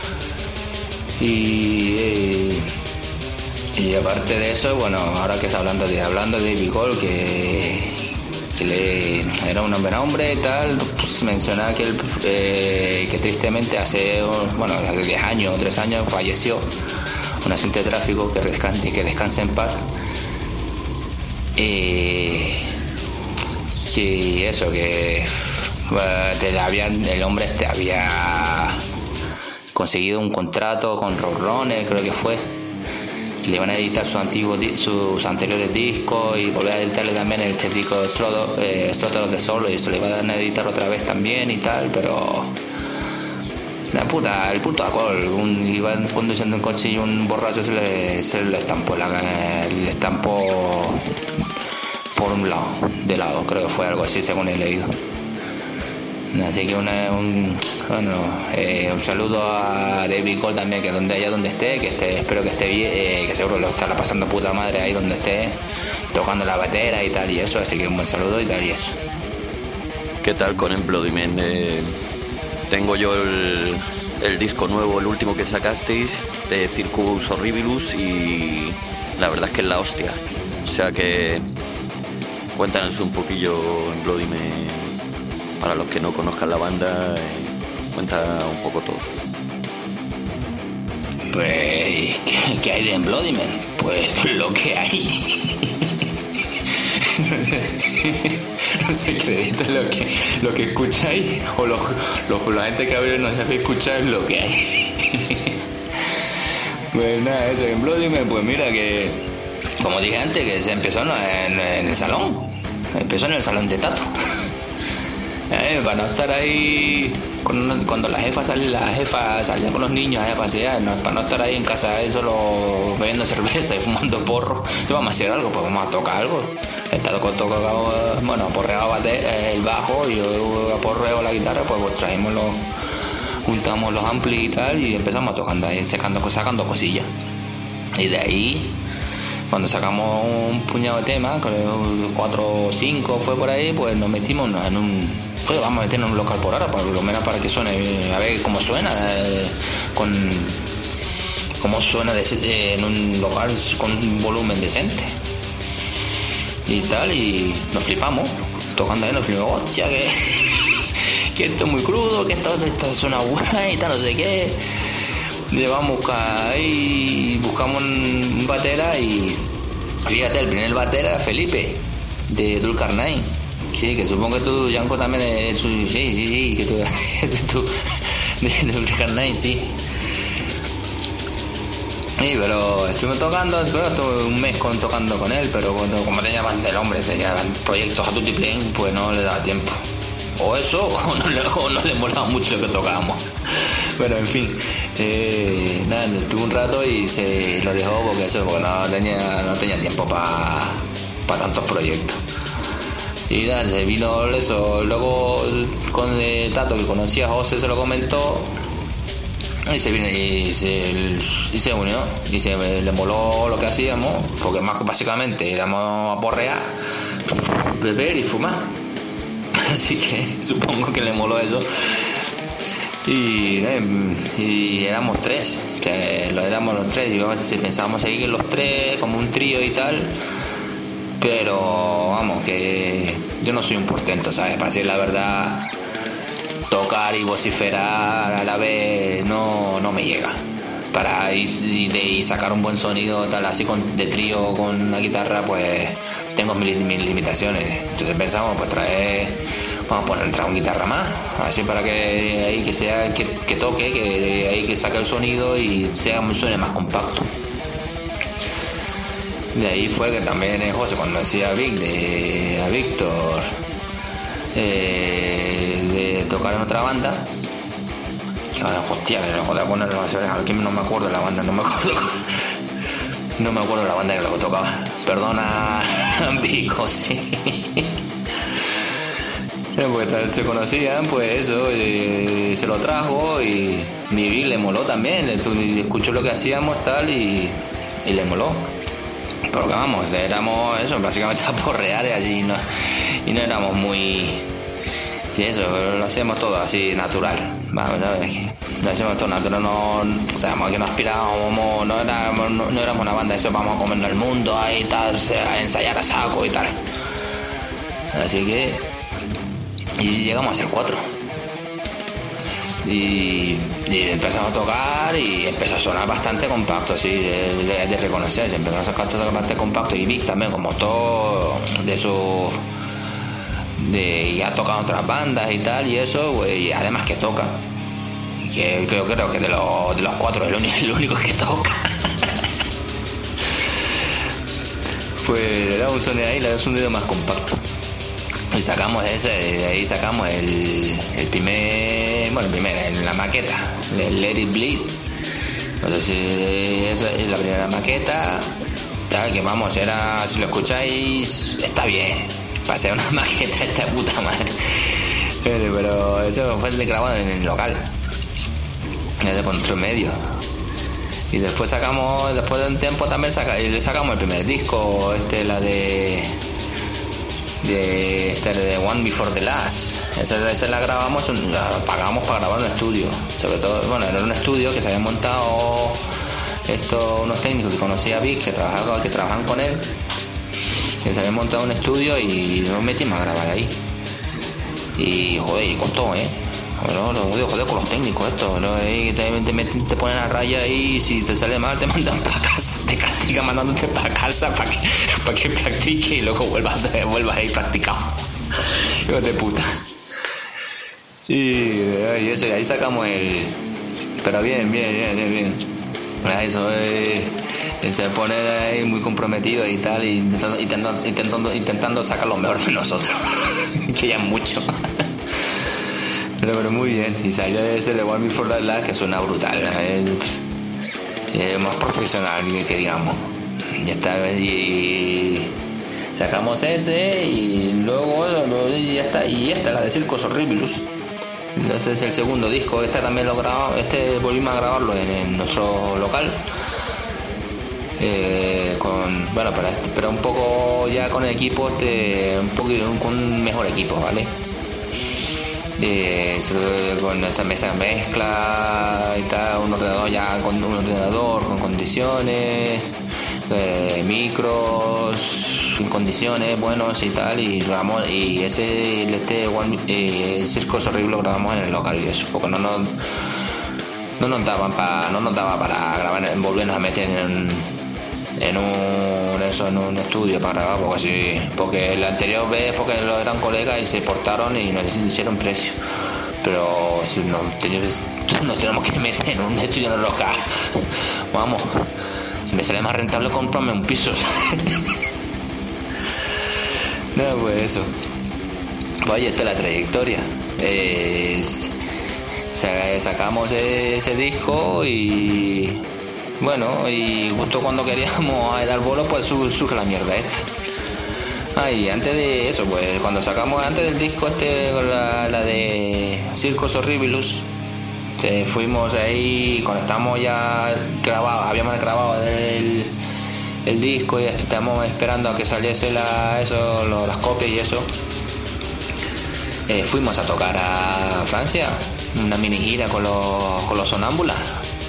Y aparte de eso, bueno, ahora que está hablando de David Cole, que era un hombre y tal, pues mencionaba que tristemente hace 10 años o 3 años falleció un accidente de tráfico, que descanse en paz. Y eso, que el hombre había conseguido un contrato con Roadrunner, creo que fue, que le iban a editar sus anteriores discos y volver a editarle también el disco Throttle of the Soul, y se le iban a editar otra vez también y tal, pero el puto alcohol, iba conduciendo un coche y un borracho se le estampó por un lado, creo que fue algo así según he leído. Así que un saludo a David Cole también, que donde esté, espero que esté bien, que seguro lo estará pasando puta madre ahí donde esté, tocando la batera y tal y eso, así que un buen saludo y tal y eso. ¿Qué tal con Embodiment? Tengo yo el disco nuevo, el último que sacasteis, de Circus Horribilus, y la verdad es que es la hostia. O sea que cuéntanos un poquillo Embodiment, para los que no conozcan la banda, cuenta un poco todo. Pues, ¿qué hay de Embodiment? Pues lo que hay. No sé qué es lo que escucháis, o la gente que a veces no sabe escuchar lo que hay. Pues nada, eso, Embodiment, pues mira que, como dije antes, que se empezó en el salón. Empezó en el salón de Tato. Para no estar ahí cuando la jefa salía con los niños a pasear, para no estar ahí en casa solo bebiendo cerveza y fumando porro. Vamos a hacer algo, pues vamos a tocar algo. He estado aporreaba el bajo, y yo aporreo la guitarra, pues juntamos los amplis y tal, y empezamos tocando ahí, sacando cosillas. Y de ahí, cuando sacamos un puñado de temas, 4 o 5 fue por ahí, pues nos metimos pues vamos a meternos en un local por ahora, por lo menos para que suene, a ver cómo suena, cómo suena en un local con un volumen decente y tal, y nos flipamos tocando ahí, nos flipamos, hostia, que esto es muy crudo, que esto suena guay y tal, no sé qué. Llevamos buscamos un batera, y fíjate, el primer batera era Felipe de Dulcarnay, Sí, que supongo que tú, Yanko, también es... Sí, que tú... de Carnage, sí. Sí, pero estuvimos tocando, creo, estuve un mes tocando con él, pero como tenía banda el hombre, tenía proyectos a tutiplén, pues no le daba tiempo. O eso, o no le molaba mucho lo que tocábamos. Bueno, en fin, nada, estuvo un rato y se lo dejó porque no tenía tiempo para tantos proyectos. Y nada, se vino eso. Luego con el Tato, que conocía a José, se lo comentó. Y se vino y se unió. Y le moló lo que hacíamos, porque más que básicamente éramos a porrear, beber y fumar. Así que supongo que le moló eso. Y éramos tres. O sea, éramos los tres. Y pensábamos seguir los tres como un trío y tal. Pero vamos, que yo no soy un portento, ¿sabes? Para decir la verdad, tocar y vociferar a la vez no me llega. Para y sacar un buen sonido tal así de trío con una guitarra, pues tengo mis limitaciones. Entonces pensamos, pues vamos a entrar una guitarra más, así para que ahí que sea que toque, que ahí que saque el sonido y suene más compacto. De ahí fue que también José, cuando decía a Víctor de tocar en otra banda, que ahora, hostia, que lo joder poner las orejas, que no me acuerdo de la banda, no me acuerdo de la banda que lo tocaba. Perdona, Vico, sí. Porque se conocían, pues eso, se lo trajo y mi Vic le moló también, escuchó lo que hacíamos tal y le moló. Porque vamos, éramos eso, básicamente a porrear y no éramos muy... Sí, eso, lo hacíamos todo así natural, vamos, ¿sabes? Lo hacíamos todo natural, o sea, que no aspirábamos, no éramos una banda de eso, vamos a comernos el mundo ahí tal, a ensayar a saco y tal. Así que... Y llegamos a ser 4. Y empezamos a tocar y empezó a sonar bastante compacto, así de reconocerse, empezó a sacar todo bastante compacto. Y Vic también, como todo de su... ya ha tocado otras bandas y tal, y eso, pues, y además que toca. Que creo que de los 4 es el único que toca. Pues le da un sonido ahí, le da un sonido más compacto. Y sacamos de ahí sacamos el primer, la maqueta, el Let It Bleed. Entonces esa es la primera maqueta, tal, que vamos, si lo escucháis, está bien, para ser una maqueta esta puta madre. Pero eso fue grabado en el local, de Control Medio. Y después después de un tiempo también sacamos el primer disco, la de One Before the Last. Esa la grabamos, la pagamos para grabar en un estudio. Sobre todo, era un estudio que se habían montado unos técnicos que conocía a Vic, que trabajaban con él, que se habían montado un estudio y nos metimos a grabar ahí. Y joder, y costó, joder con los técnicos esto, ¿no? Te ponen a raya ahí y si te sale mal te mandan para casa, te castigan mandándote para casa para que practiques y luego vuelvas a ir practicado. Hijo de puta. Y eso, y ahí sacamos pero bien. Eso se pone ahí muy comprometido y tal, y intentando sacar lo mejor de nosotros, que ya es mucho. Pero muy bien, y salió ese de One Before the Last, que suena brutal, más profesional que digamos. Ya está, y sacamos ese y luego ya está, y la de Circus Horribilus. Ese es el segundo disco. También lo grabamos, volvimos a grabarlo en nuestro local, pero un poco ya con el equipo con un mejor equipo, ¿vale? Con esa mesa de mezcla y tal, un ordenador con condiciones, micros en condiciones buenos y tal, y grabamos, y el Circus Horrible lo grabamos en el local y eso, porque no nos daba para grabar, volvernos a meter en un eso en un estudio para grabar, porque sí, porque la anterior vez porque eran colegas y se portaron y nos hicieron precio. Pero si nos tenemos que meter en un estudio local, vamos, me sale más rentable comprarme un piso. No, pues eso. Oye, esta es la trayectoria. Sacamos ese disco y bueno, y justo cuando queríamos dar bolo, pues surge la mierda esta. Y antes de eso, pues cuando sacamos antes del disco la de Circus Horribilus, fuimos ahí, cuando estábamos ya grabados, habíamos grabado el disco y estábamos esperando a que saliese las copias y eso. Fuimos a tocar a Francia, una mini gira con los Sonámbulas.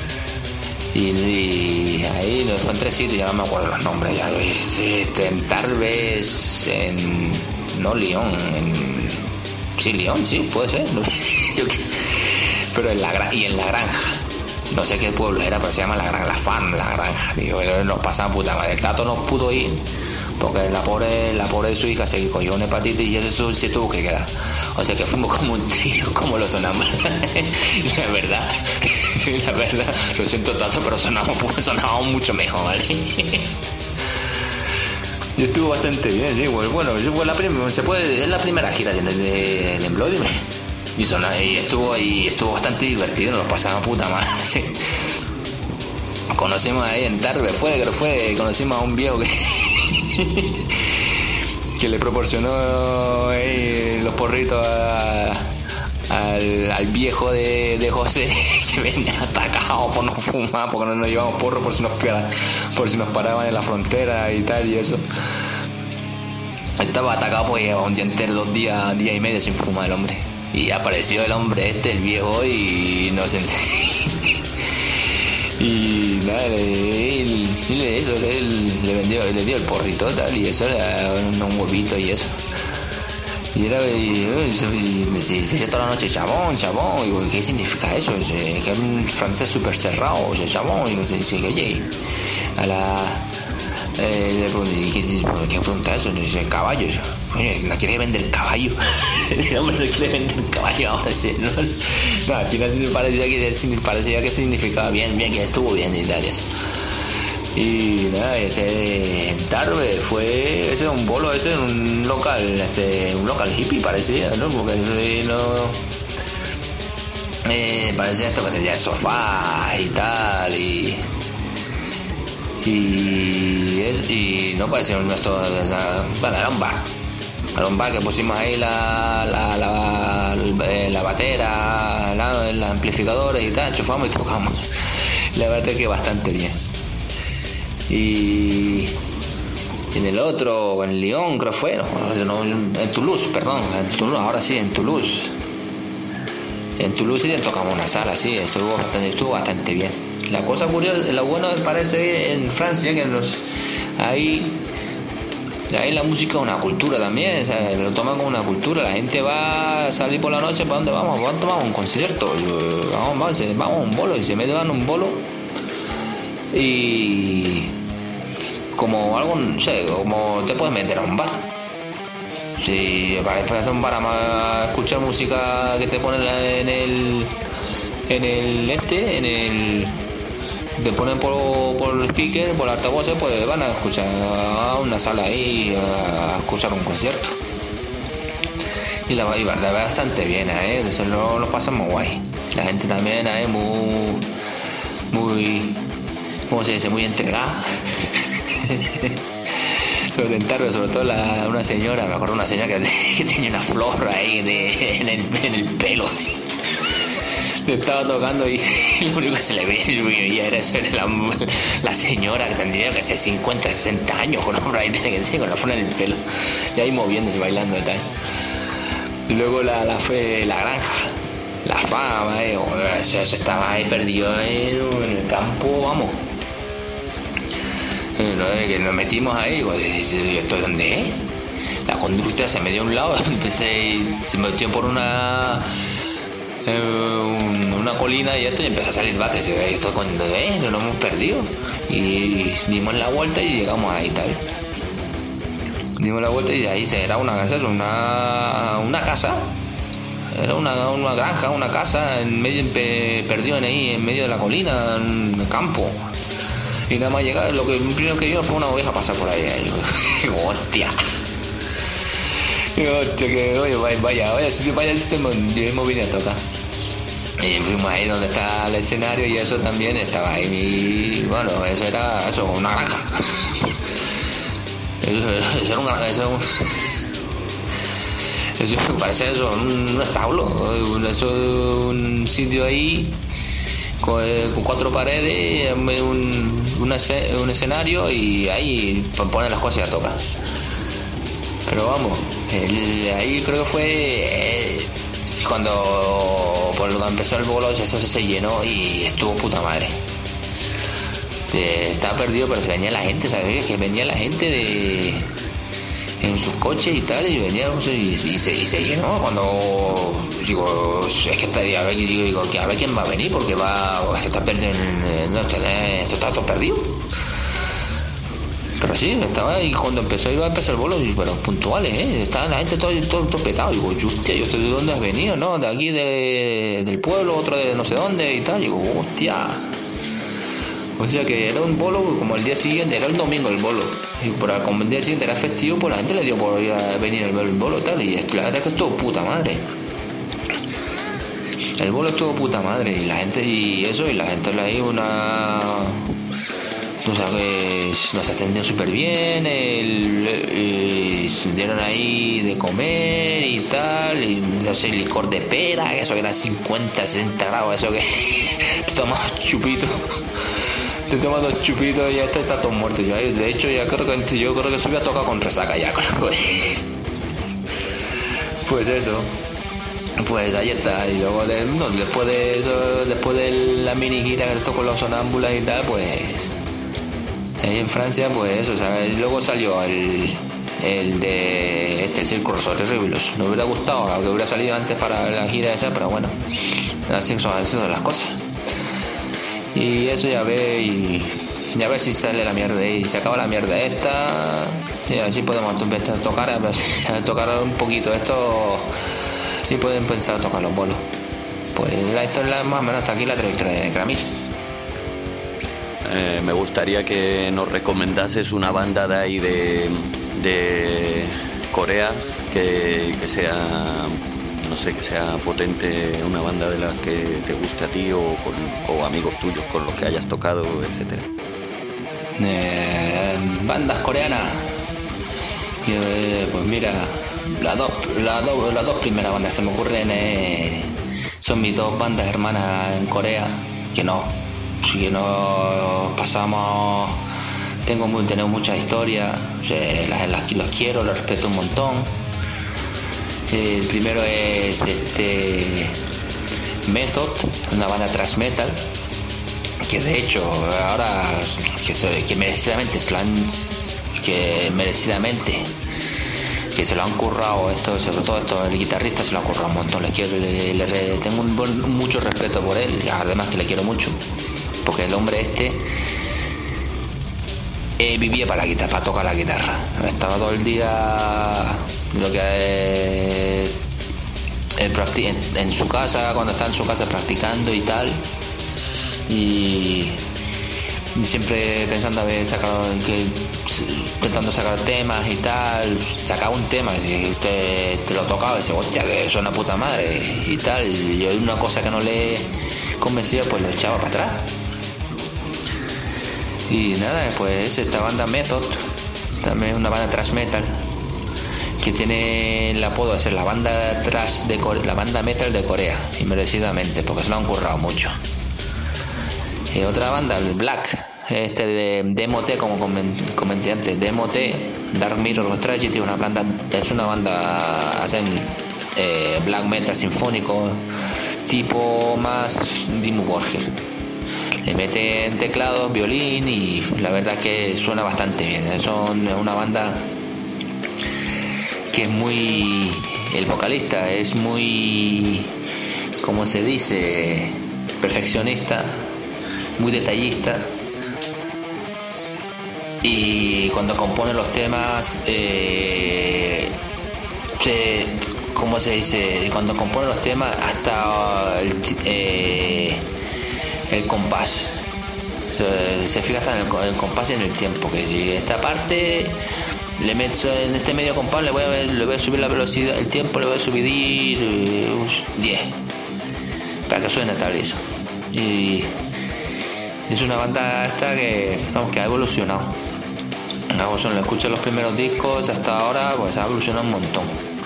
Y ahí nos fue en 3 sitios, ya no me acuerdo los nombres, ya en Tarbes, no Lyon, sí, Lyon, sí, puede ser, pero en la granja, no sé qué pueblo era, pero se llama la granja, digo, nos pasaba puta madre. El Tato no pudo ir porque la pobre de su hija se cogió una hepatitis y eso se tuvo que quedar. O sea que fuimos como un trío, como los Sonámbulos. La verdad, lo siento tanto, pero sonábamos mucho mejor, ¿vale? Y estuvo bastante bien, sí. Bueno, es la primera gira de Embloodiment. Y estuvo bastante divertido, nos pasamos puta madre. Conocimos ahí en Tarbes, conocimos a un viejo que le proporcionó los porritos al viejo de José, que venía atacado por no fumar, porque no nos llevamos porro por si nos paraban en la frontera y tal y eso. Estaba atacado porque llevaba un día entero, 2 días, día y medio sin fumar el hombre. Y apareció el hombre el viejo, y nos y nada, él le dio el porrito tal, y eso era un huevito y eso. Y decía toda la noche chabón, y digo, ¿qué significa eso? Que era un francés súper cerrado, chabón, y digo, oye, le pregunté, ¿qué pregunta eso? Y dice, caballo. Oye, ¿no quiere vender caballo? El hombre no quiere vender caballo ahora, sí, no, al final sí me parecía que significaba bien, que estuvo bien y tal. Y nada, ese en Tarbes ese es un bolo, ese en un local hippie parecía, ¿no? Porque parecía esto que tenía sofá y tal, y no parecía nuestro, bueno, era un bar. Era un bar que pusimos ahí la batera, los amplificadores y tal, enchufamos y tocamos. La verdad que bastante bien. Y en el otro, en Lyon creo fue, en Toulouse, ahora sí, en Toulouse. En Toulouse sí tocamos una sala, sí, estuvo bastante bien. La cosa curiosa, lo bueno parece en Francia que ahí la música es una cultura también, ¿sabes? Lo toman como una cultura. La gente va a salir por la noche, ¿para dónde vamos? Vamos a tomar un concierto, vamos a un bolo, y se meten a un bolo y como algo, no sé, como te puedes meter a un bar. Si para un bar a escuchar música que te ponen te ponen por el speaker, por el altavoz, pues van a escuchar a una sala ahí, a escuchar un concierto. Y la verdad bastante bien, eso lo pasamos guay. La gente también muy ¿cómo se dice? Muy entregada. Sobre todo una señora, me acuerdo una señora que tenía una flor ahí en el pelo, así. Estaba tocando y lo único que se le veía era la señora que tendría que ser 50, 60 años, con una ahí tiene que ser, con la flor en el pelo, y ahí moviéndose, bailando y tal. Y luego la granja, la fama, eso estaba ahí perdido en el campo, vamos. Que nos metimos ahí, digo, ¿esto es dónde es? La conducta se me dio a un lado, se metió por una una colina y esto, y empezó a salir vacas. Y esto cuando lo hemos perdido. Y dimos la vuelta y llegamos ahí, tal. Dimos la vuelta y ahí era una casa, era una granja, una casa en medio, perdido ahí en medio de la colina, en el campo. Y nada más llegar, lo primero que vio fue una oveja pasar por ahí. Hostia. Hostia, que vaya sitio hemos venido a tocar. Y fuimos ahí donde está el escenario y eso también estaba ahí. Bueno, eso era una granja. Eso era una granja. Eso parece un establo. Un sitio ahí con 4 paredes, un escenario y ahí ponen las cosas y a tocar. Pero vamos, ahí creo que fue cuando empezó el bolo, eso se llenó y estuvo puta madre. Estaba perdido, pero se venía la gente, ¿sabes? Que venía la gente en sus coches y tal, y venía y se llenó. Cuando digo, es que estaría, a ver quién va a venir, porque se está perdido, esto está todo perdido. Pero sí, estaba ahí cuando iba a empezar el bolo, pero puntuales, estaba la gente todo petado. Digo, hostia, ¿yo estoy de dónde has venido? ¿No? De aquí del pueblo, otro de no sé dónde y tal. Digo, hostia. O sea que era un bolo como el día siguiente, era el domingo el bolo. Y como el día siguiente era festivo, pues la gente le dio por ir a venir el bolo y tal. Y la verdad es que estuvo puta madre. El bolo estuvo puta madre. Y la gente le ahí o sea que nos atendieron súper bien, se dieron ahí de comer y tal, y no sé, licor de pera, eso que era 50, 60 grados, eso que te tomas chupitos. Te tomas 2 chupitos y ya está todo muerto. De hecho, yo creo que se había tocado con resaca ya. Pues eso. Pues ahí está. Y luego después de eso, después de la mini gira que tocó con los sonámbulas y tal, pues ahí en Francia, pues eso, ¿sabes? Y luego salió el Circo Terribles. Me hubiera gustado que hubiera salido antes para la gira esa, pero bueno, así son las cosas. Y eso ya ve si sale la mierda y se acaba la mierda esta, y así podemos empezar a tocar un poquito esto y pueden empezar a tocar los bolos. Pues esto es más o menos hasta aquí la trayectoria de Necramil. Me gustaría que nos recomendases una banda de ahí de Corea que sea, no sé, que sea potente, una banda de las que te guste a ti o amigos tuyos con los que hayas tocado, etcétera. Bandas coreanas. Pues mira, las dos primeras bandas que se me ocurren son mis 2 bandas hermanas en Corea, que nos pasamos. Tenemos muchas historias, o sea, los quiero, los respeto un montón. El primero es Method, una banda thrash metal, que de hecho ahora que merecidamente se lo han currado, sobre todo el guitarrista se lo ha currado un montón. Tengo mucho respeto por él, además que le quiero mucho, porque el hombre vivía para tocar la guitarra. Estaba todo el día en su casa, cuando está en su casa practicando y tal, y siempre pensando intentando sacar temas y tal. Sacaba un tema y te lo tocaba y dice, hostia, que suena puta madre y tal, y yo una cosa que no le convencía, pues lo echaba para atrás. Y nada, pues esta banda Method también es una banda thrash metal que tiene el apodo de ser la banda la banda metal de Corea, y merecidamente, porque se lo han currado mucho. Y otra banda, el Black, de DMT, como comenté antes, DMT, Dark Mirror Tragedy, es una banda, hacen black metal sinfónico, tipo más Dimmu Borgir. Le meten teclados, violín, y la verdad es que suena bastante bien. Son una banda que es muy... El vocalista es muy... como se dice, perfeccionista, muy detallista. Y cuando compone los temas, ¿cómo se dice? Cuando compone los temas hasta el compás. Se fija hasta en el compás y en el tiempo. Que si esta parte le meto en este medio compás, le voy a subir la velocidad, el tiempo le voy a subir 10 para que suene tal y eso. Y es una banda esta que, vamos, que ha evolucionado. Lo escucho los primeros discos hasta ahora, pues ha evolucionado un montón.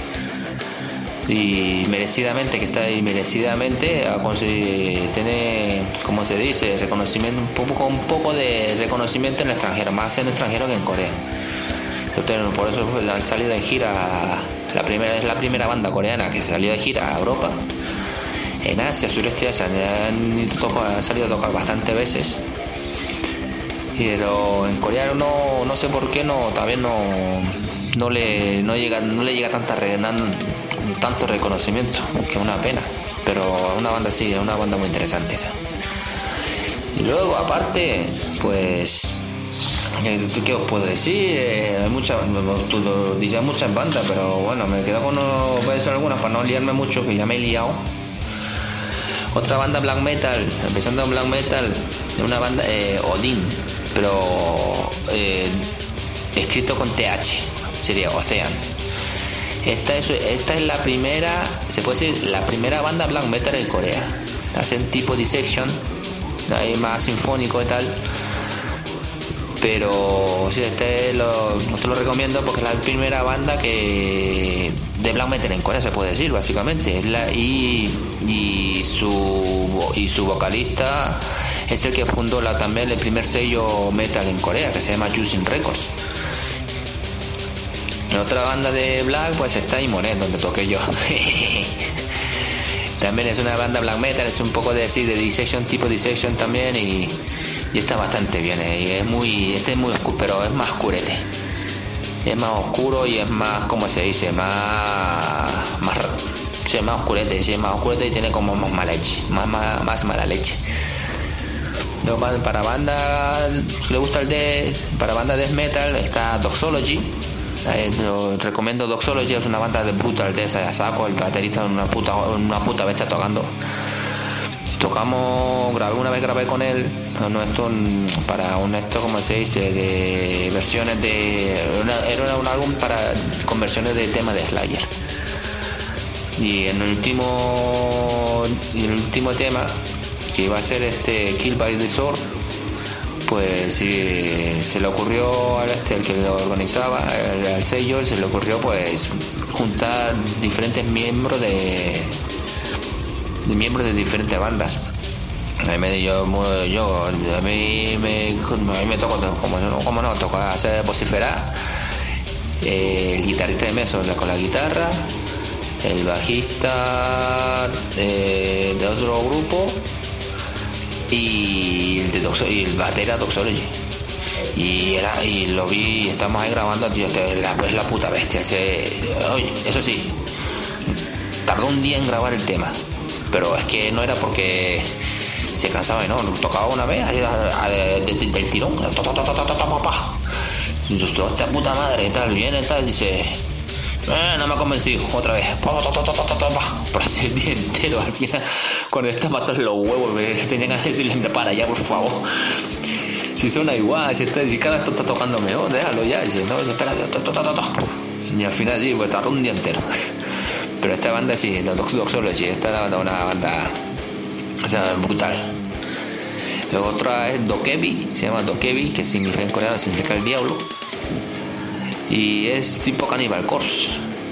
Y merecidamente, que está ahí merecidamente, ha conseguido tener, como se dice, reconocimiento, un poco de reconocimiento en el extranjero, más en el extranjero que en Corea. Por eso han salido en gira, es la primera banda coreana que salió de gira a Europa. En Asia, sureste de Asia, han salido a tocar bastantes veces. Pero en Corea no sé por qué todavía no le llega tanto reconocimiento, que es una pena. Pero una banda sí, es una banda muy interesante esa. Y luego aparte, pues, ¿qué os puedo decir? Hay diría muchas bandas, pero bueno, me quedo con voy a decir algunas para no liarme mucho, que ya me he liado. Otra banda black metal, empezando en black metal, de una banda Odin, pero escrito con TH, sería Ocean. Esta es la primera, se puede decir, la primera banda black metal en Corea. Hacen tipo dissection, ahí más sinfónico y tal. Pero sí, te lo recomiendo porque es la primera banda de black metal en Corea, se puede decir, básicamente. Y su vocalista es el que fundó también el primer sello metal en Corea, que se llama Juicing Records. Otra banda de black pues está Imonet, donde toqué yo. También es una banda black metal, es un poco de dissection, tipo dissection también, y está bastante bien. Y este es muy oscuro, pero es más oscurete. Es más oscuro y es más, ¿cómo se dice? Más oscurete, sí, más oscurete y tiene como más mala leche, más mala leche. Luego, para banda le gusta para banda death metal está Doxology. Lo recomiendo. Doxology es una banda de brutal death, a saco, el baterista una puta bestia tocando. Grabé con él como se dice, de versiones era un álbum con versiones de temas de Slayer. Y en el último tema, que iba a ser Kill by the Sword, pues sí, se le ocurrió al el que lo organizaba, al sello, se le ocurrió pues juntar diferentes miembros de diferentes bandas. A mí me tocó, como no, tocó hacer vociferar, el guitarrista de Meso con la guitarra, el bajista de otro grupo y el batera Doxology. Y lo vi, estamos ahí grabando, tío, es la puta bestia. Eso sí, tardó un día en grabar el tema, pero es que no era porque se cansaba, no, tocaba una vez del tirón, y yo, esta puta madre, tal, viene, tal, dice, no me ha convencido, otra vez, por hacer el día entero. Al final, cuando está matando los huevos, tenían que decirle, para allá, por favor. Si suena igual, si cada esto está tocando mejor, déjalo ya. Dice, no, espérate, y al final sí, pues tardó un día entero. Pero esta banda sí, los Doxology, esta es una banda, o sea, brutal. Otra es Dokebi, se llama Dokebi, que significa en coreano, significa el diablo. Y es tipo Cannibal Corpse.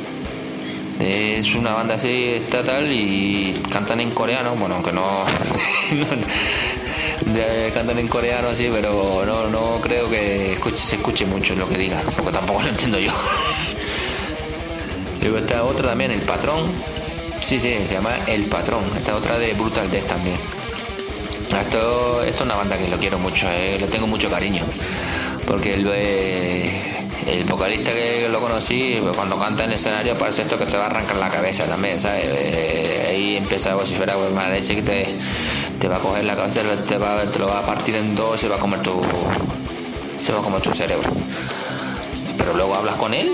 Es una banda así estatal y cantan en coreano, bueno, aunque no cantan en coreano así, pero no creo que se escuche mucho lo que diga, porque tampoco lo entiendo yo. Luego está otra también, El Patrón. Sí, se llama El Patrón. Esta otra de Brutal Death también. Esto es una banda que lo quiero mucho, le tengo mucho cariño. porque el vocalista que lo conocí, cuando canta en el escenario parece esto que te va a arrancar la cabeza también, ¿sabes? Ahí empieza a vociferar con mala leche que te va a coger la cabeza, te lo va a partir en dos y se va a comer tu cerebro. Pero luego hablas con él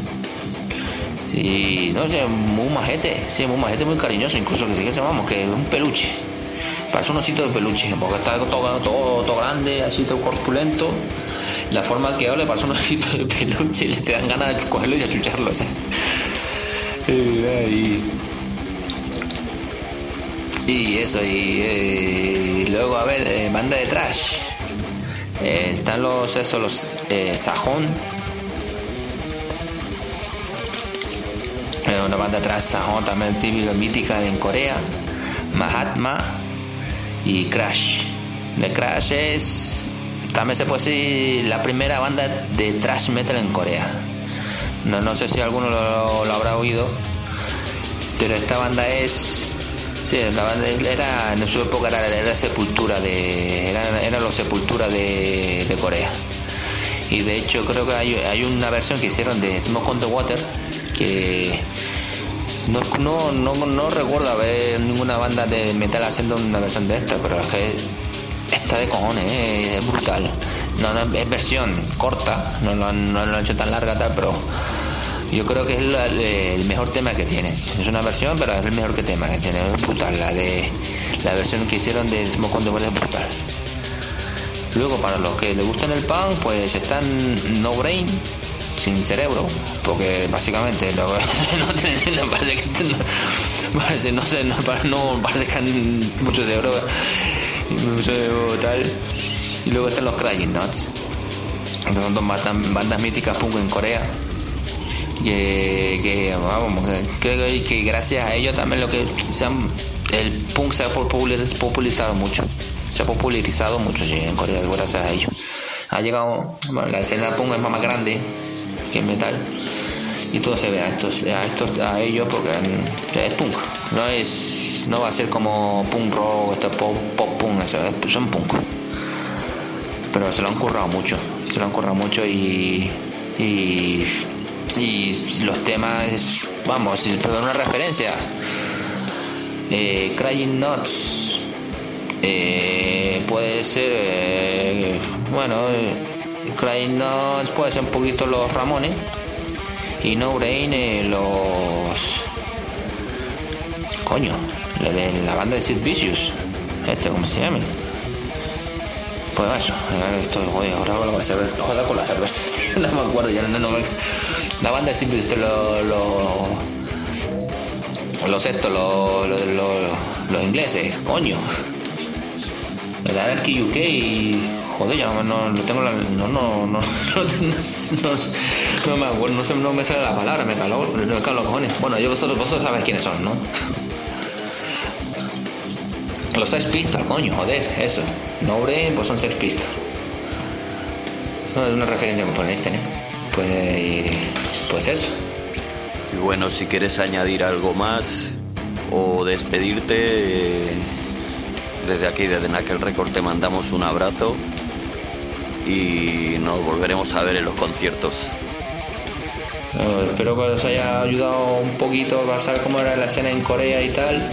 y no sé, muy majete, muy cariñoso, incluso que sí que llamamos que es un peluche, parece un osito de peluche, porque está todo grande, así todo corpulento. La forma que habla parece un osito de peluche y le te dan ganas de cogerlo y achucharlo, ¿sabes? Y eso, y luego, a ver, banda de trash. Están los Sajón. Una banda de trash Sajón también típica, mítica en Corea. Mahatma y Crash. The Crash también se puede decir la primera banda de thrash metal en Corea. No sé si alguno lo habrá oído, pero esta banda la banda era en su época era Sepultura era los Sepultura de Corea. Y de hecho creo que hay una versión que hicieron de Smoke on the Water que no recuerdo haber ninguna banda de metal haciendo una versión de esta, pero es que está de cojones, es brutal. No, es versión corta, no lo han hecho tan larga tal, pero yo creo que es el mejor tema que tiene. Es una versión, pero es el mejor tema que tiene. Es brutal, la versión que hicieron de Smoke on the Water es brutal. Luego, para los que les gustan el punk, pues están No Brain, sin cerebro, porque básicamente no parece que no parece que han mucho cerebro tal. Y luego están los Crying Nuts. Son dos bandas míticas punk en Corea que creo que gracias a ellos también el punk se ha popularizado mucho en Corea gracias a ellos. Ha llegado, la escena punk es más grande que el metal y todo se ve a ellos porque es punk, no va a ser como punk rock, pop punk, son punk, pero se lo han currado mucho y los temas, vamos, si te doy una referencia, Crying Nuts puede ser Crying Nuts puede ser un poquito los Ramones y No Brain la de la banda de Sid Vicious, ¿cómo se llama? Pues eso, ahora con la cerveza, no me acuerdo ya, la banda de Sid Vicious, los ingleses, coño, el Anarchy UK y joder, ya no lo tengo, no me acuerdo, no me sale la palabra, me caló los cojones. Bueno, vosotros sabéis quiénes son, ¿no? Los Sex Pistols, coño, joder, eso. No Brain, pues son Sex Pistols. Es una referencia que ponéis, ¿eh? Pues eso. Y bueno, si quieres añadir algo más o despedirte, desde aquí, desde Knuckle Records, te mandamos un abrazo y nos volveremos a ver en los conciertos. Espero que os haya ayudado un poquito a saber cómo era la escena en Corea y tal.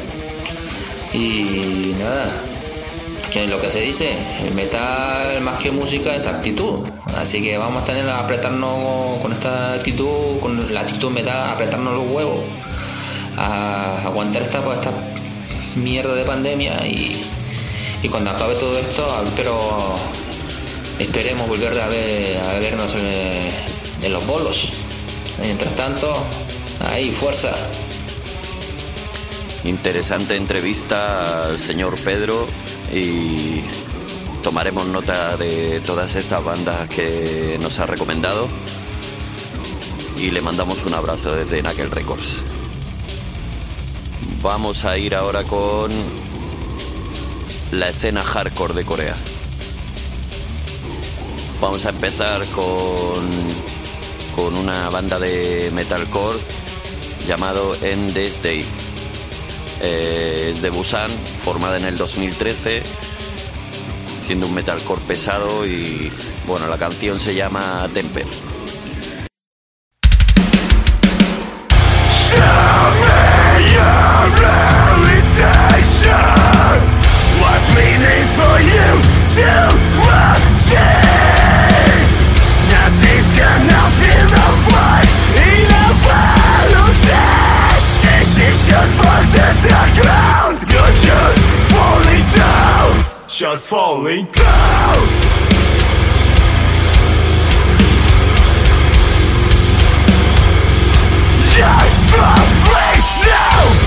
Y nada, que lo que se dice, el metal más que música es actitud, así que vamos a tener a apretarnos con esta actitud, con la actitud metal, a apretarnos los huevos, a aguantar esta mierda de pandemia y cuando acabe todo esto, pero esperemos volver a vernos en los bolos. Mientras tanto, ahí, fuerza. Interesante entrevista al señor Pedro y tomaremos nota de todas estas bandas que nos ha recomendado y le mandamos un abrazo desde Knuckle Records. Vamos a ir ahora con la escena hardcore de Corea. Vamos a empezar con una banda de metalcore llamado End This Day. De Busan, formada en el 2013, haciendo un metalcore pesado y bueno, la canción se llama Temper. What's meanings for you to achieve? Nothing's gonna fill the void in a volunteers. This is just for the ground. You're just falling down. Just falling down. Just falling down.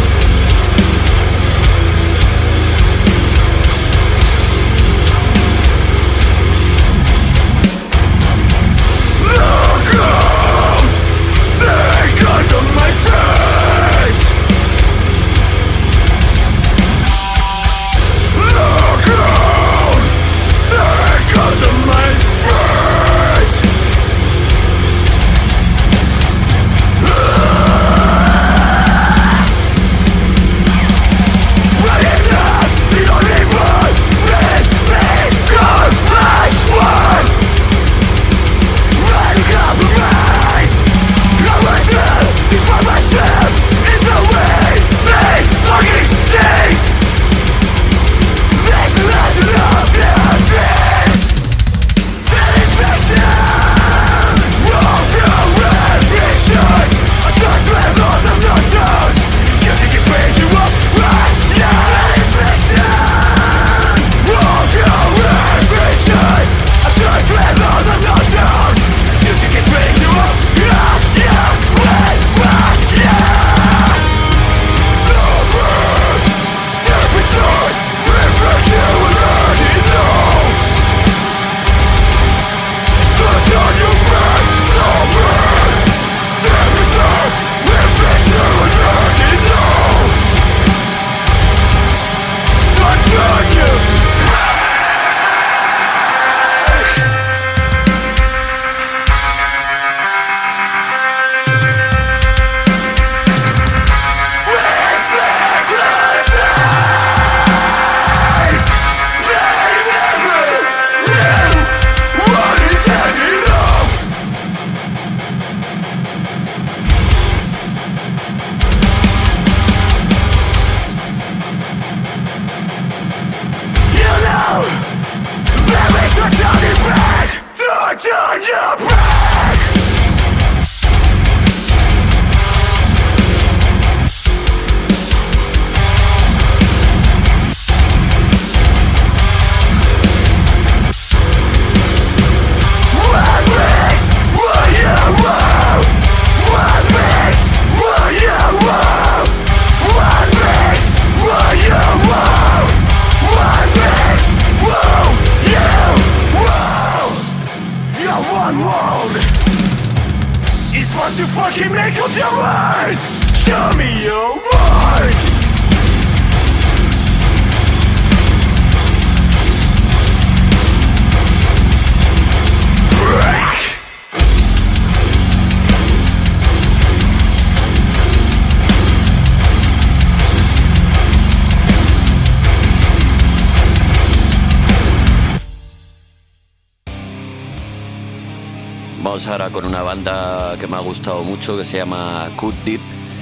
Vamos ahora con una banda que me ha gustado mucho, que se llama Cut Deep.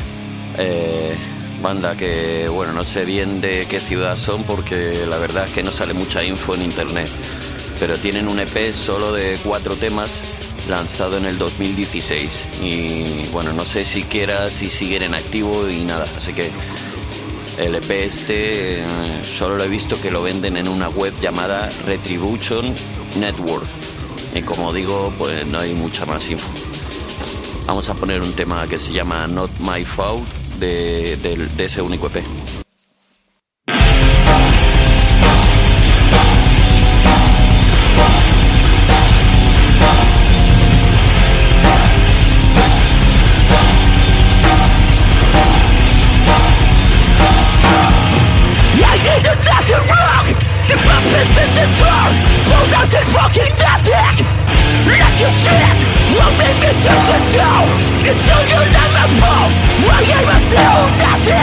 Banda que, bueno, no sé bien de qué ciudad son porque la verdad es que no sale mucha info en internet. Pero tienen un EP solo de 4 temas lanzado en el 2016. Y bueno, no sé siquiera si siguen en activo y nada. Así que el EP solo lo he visto que lo venden en una web llamada Retribution Network. Y como digo, pues no hay mucha más info. Vamos a poner un tema que se llama Not My Fault de ese único EP.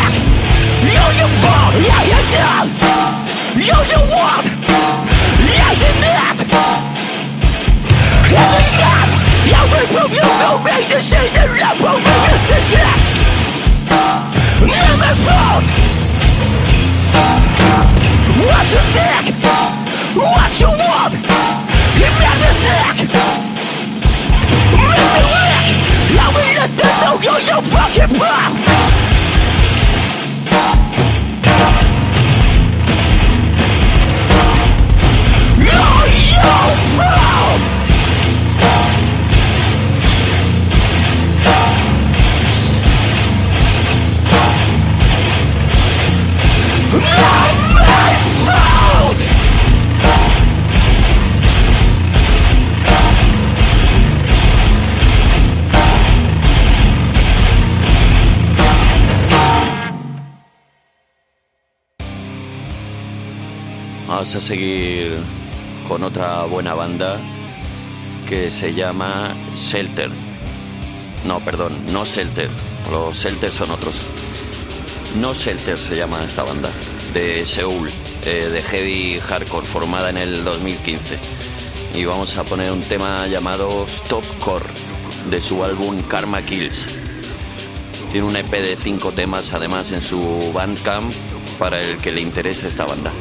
You the one, yeah. Vamos a seguir con otra buena banda que se llama Shelter. No, perdón, no Shelter. Los Shelter son otros. No Shelter se llama esta banda, de Seúl, de heavy hardcore, formada en el 2015. Y vamos a poner un tema llamado Stopcore, de su álbum Karma Kills. Tiene un EP de 5 temas además en su Bandcamp para el que le interese esta banda.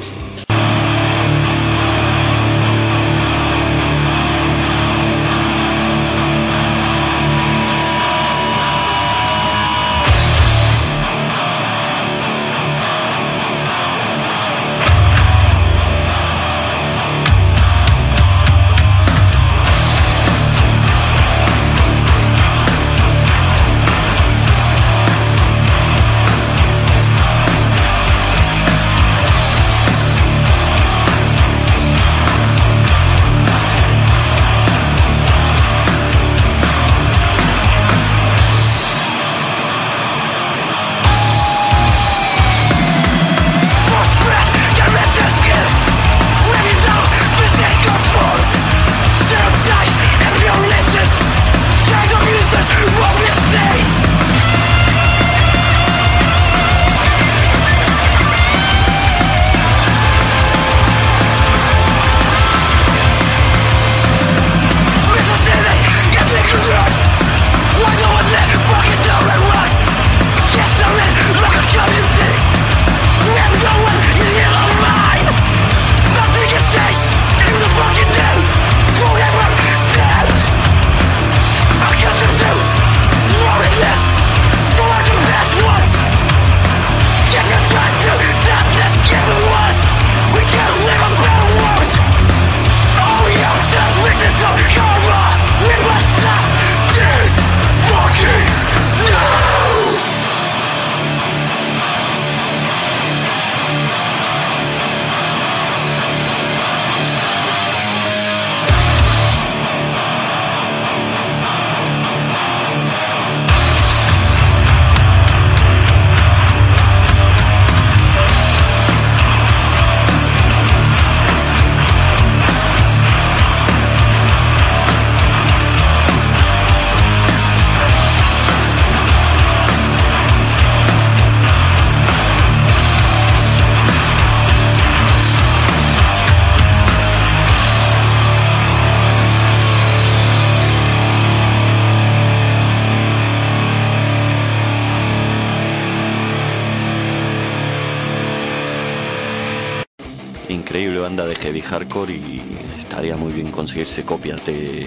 Increíble banda de heavy hardcore y estaría muy bien conseguirse copias de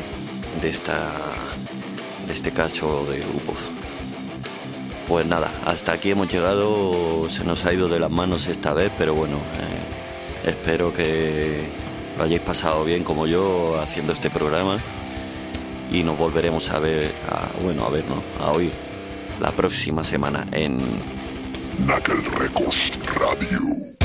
este cacho de grupos. Pues nada, hasta aquí hemos llegado, se nos ha ido de las manos esta vez, pero bueno, espero que lo hayáis pasado bien como yo haciendo este programa y nos volveremos a ver, a oír la próxima semana en Knuckle Records Radio.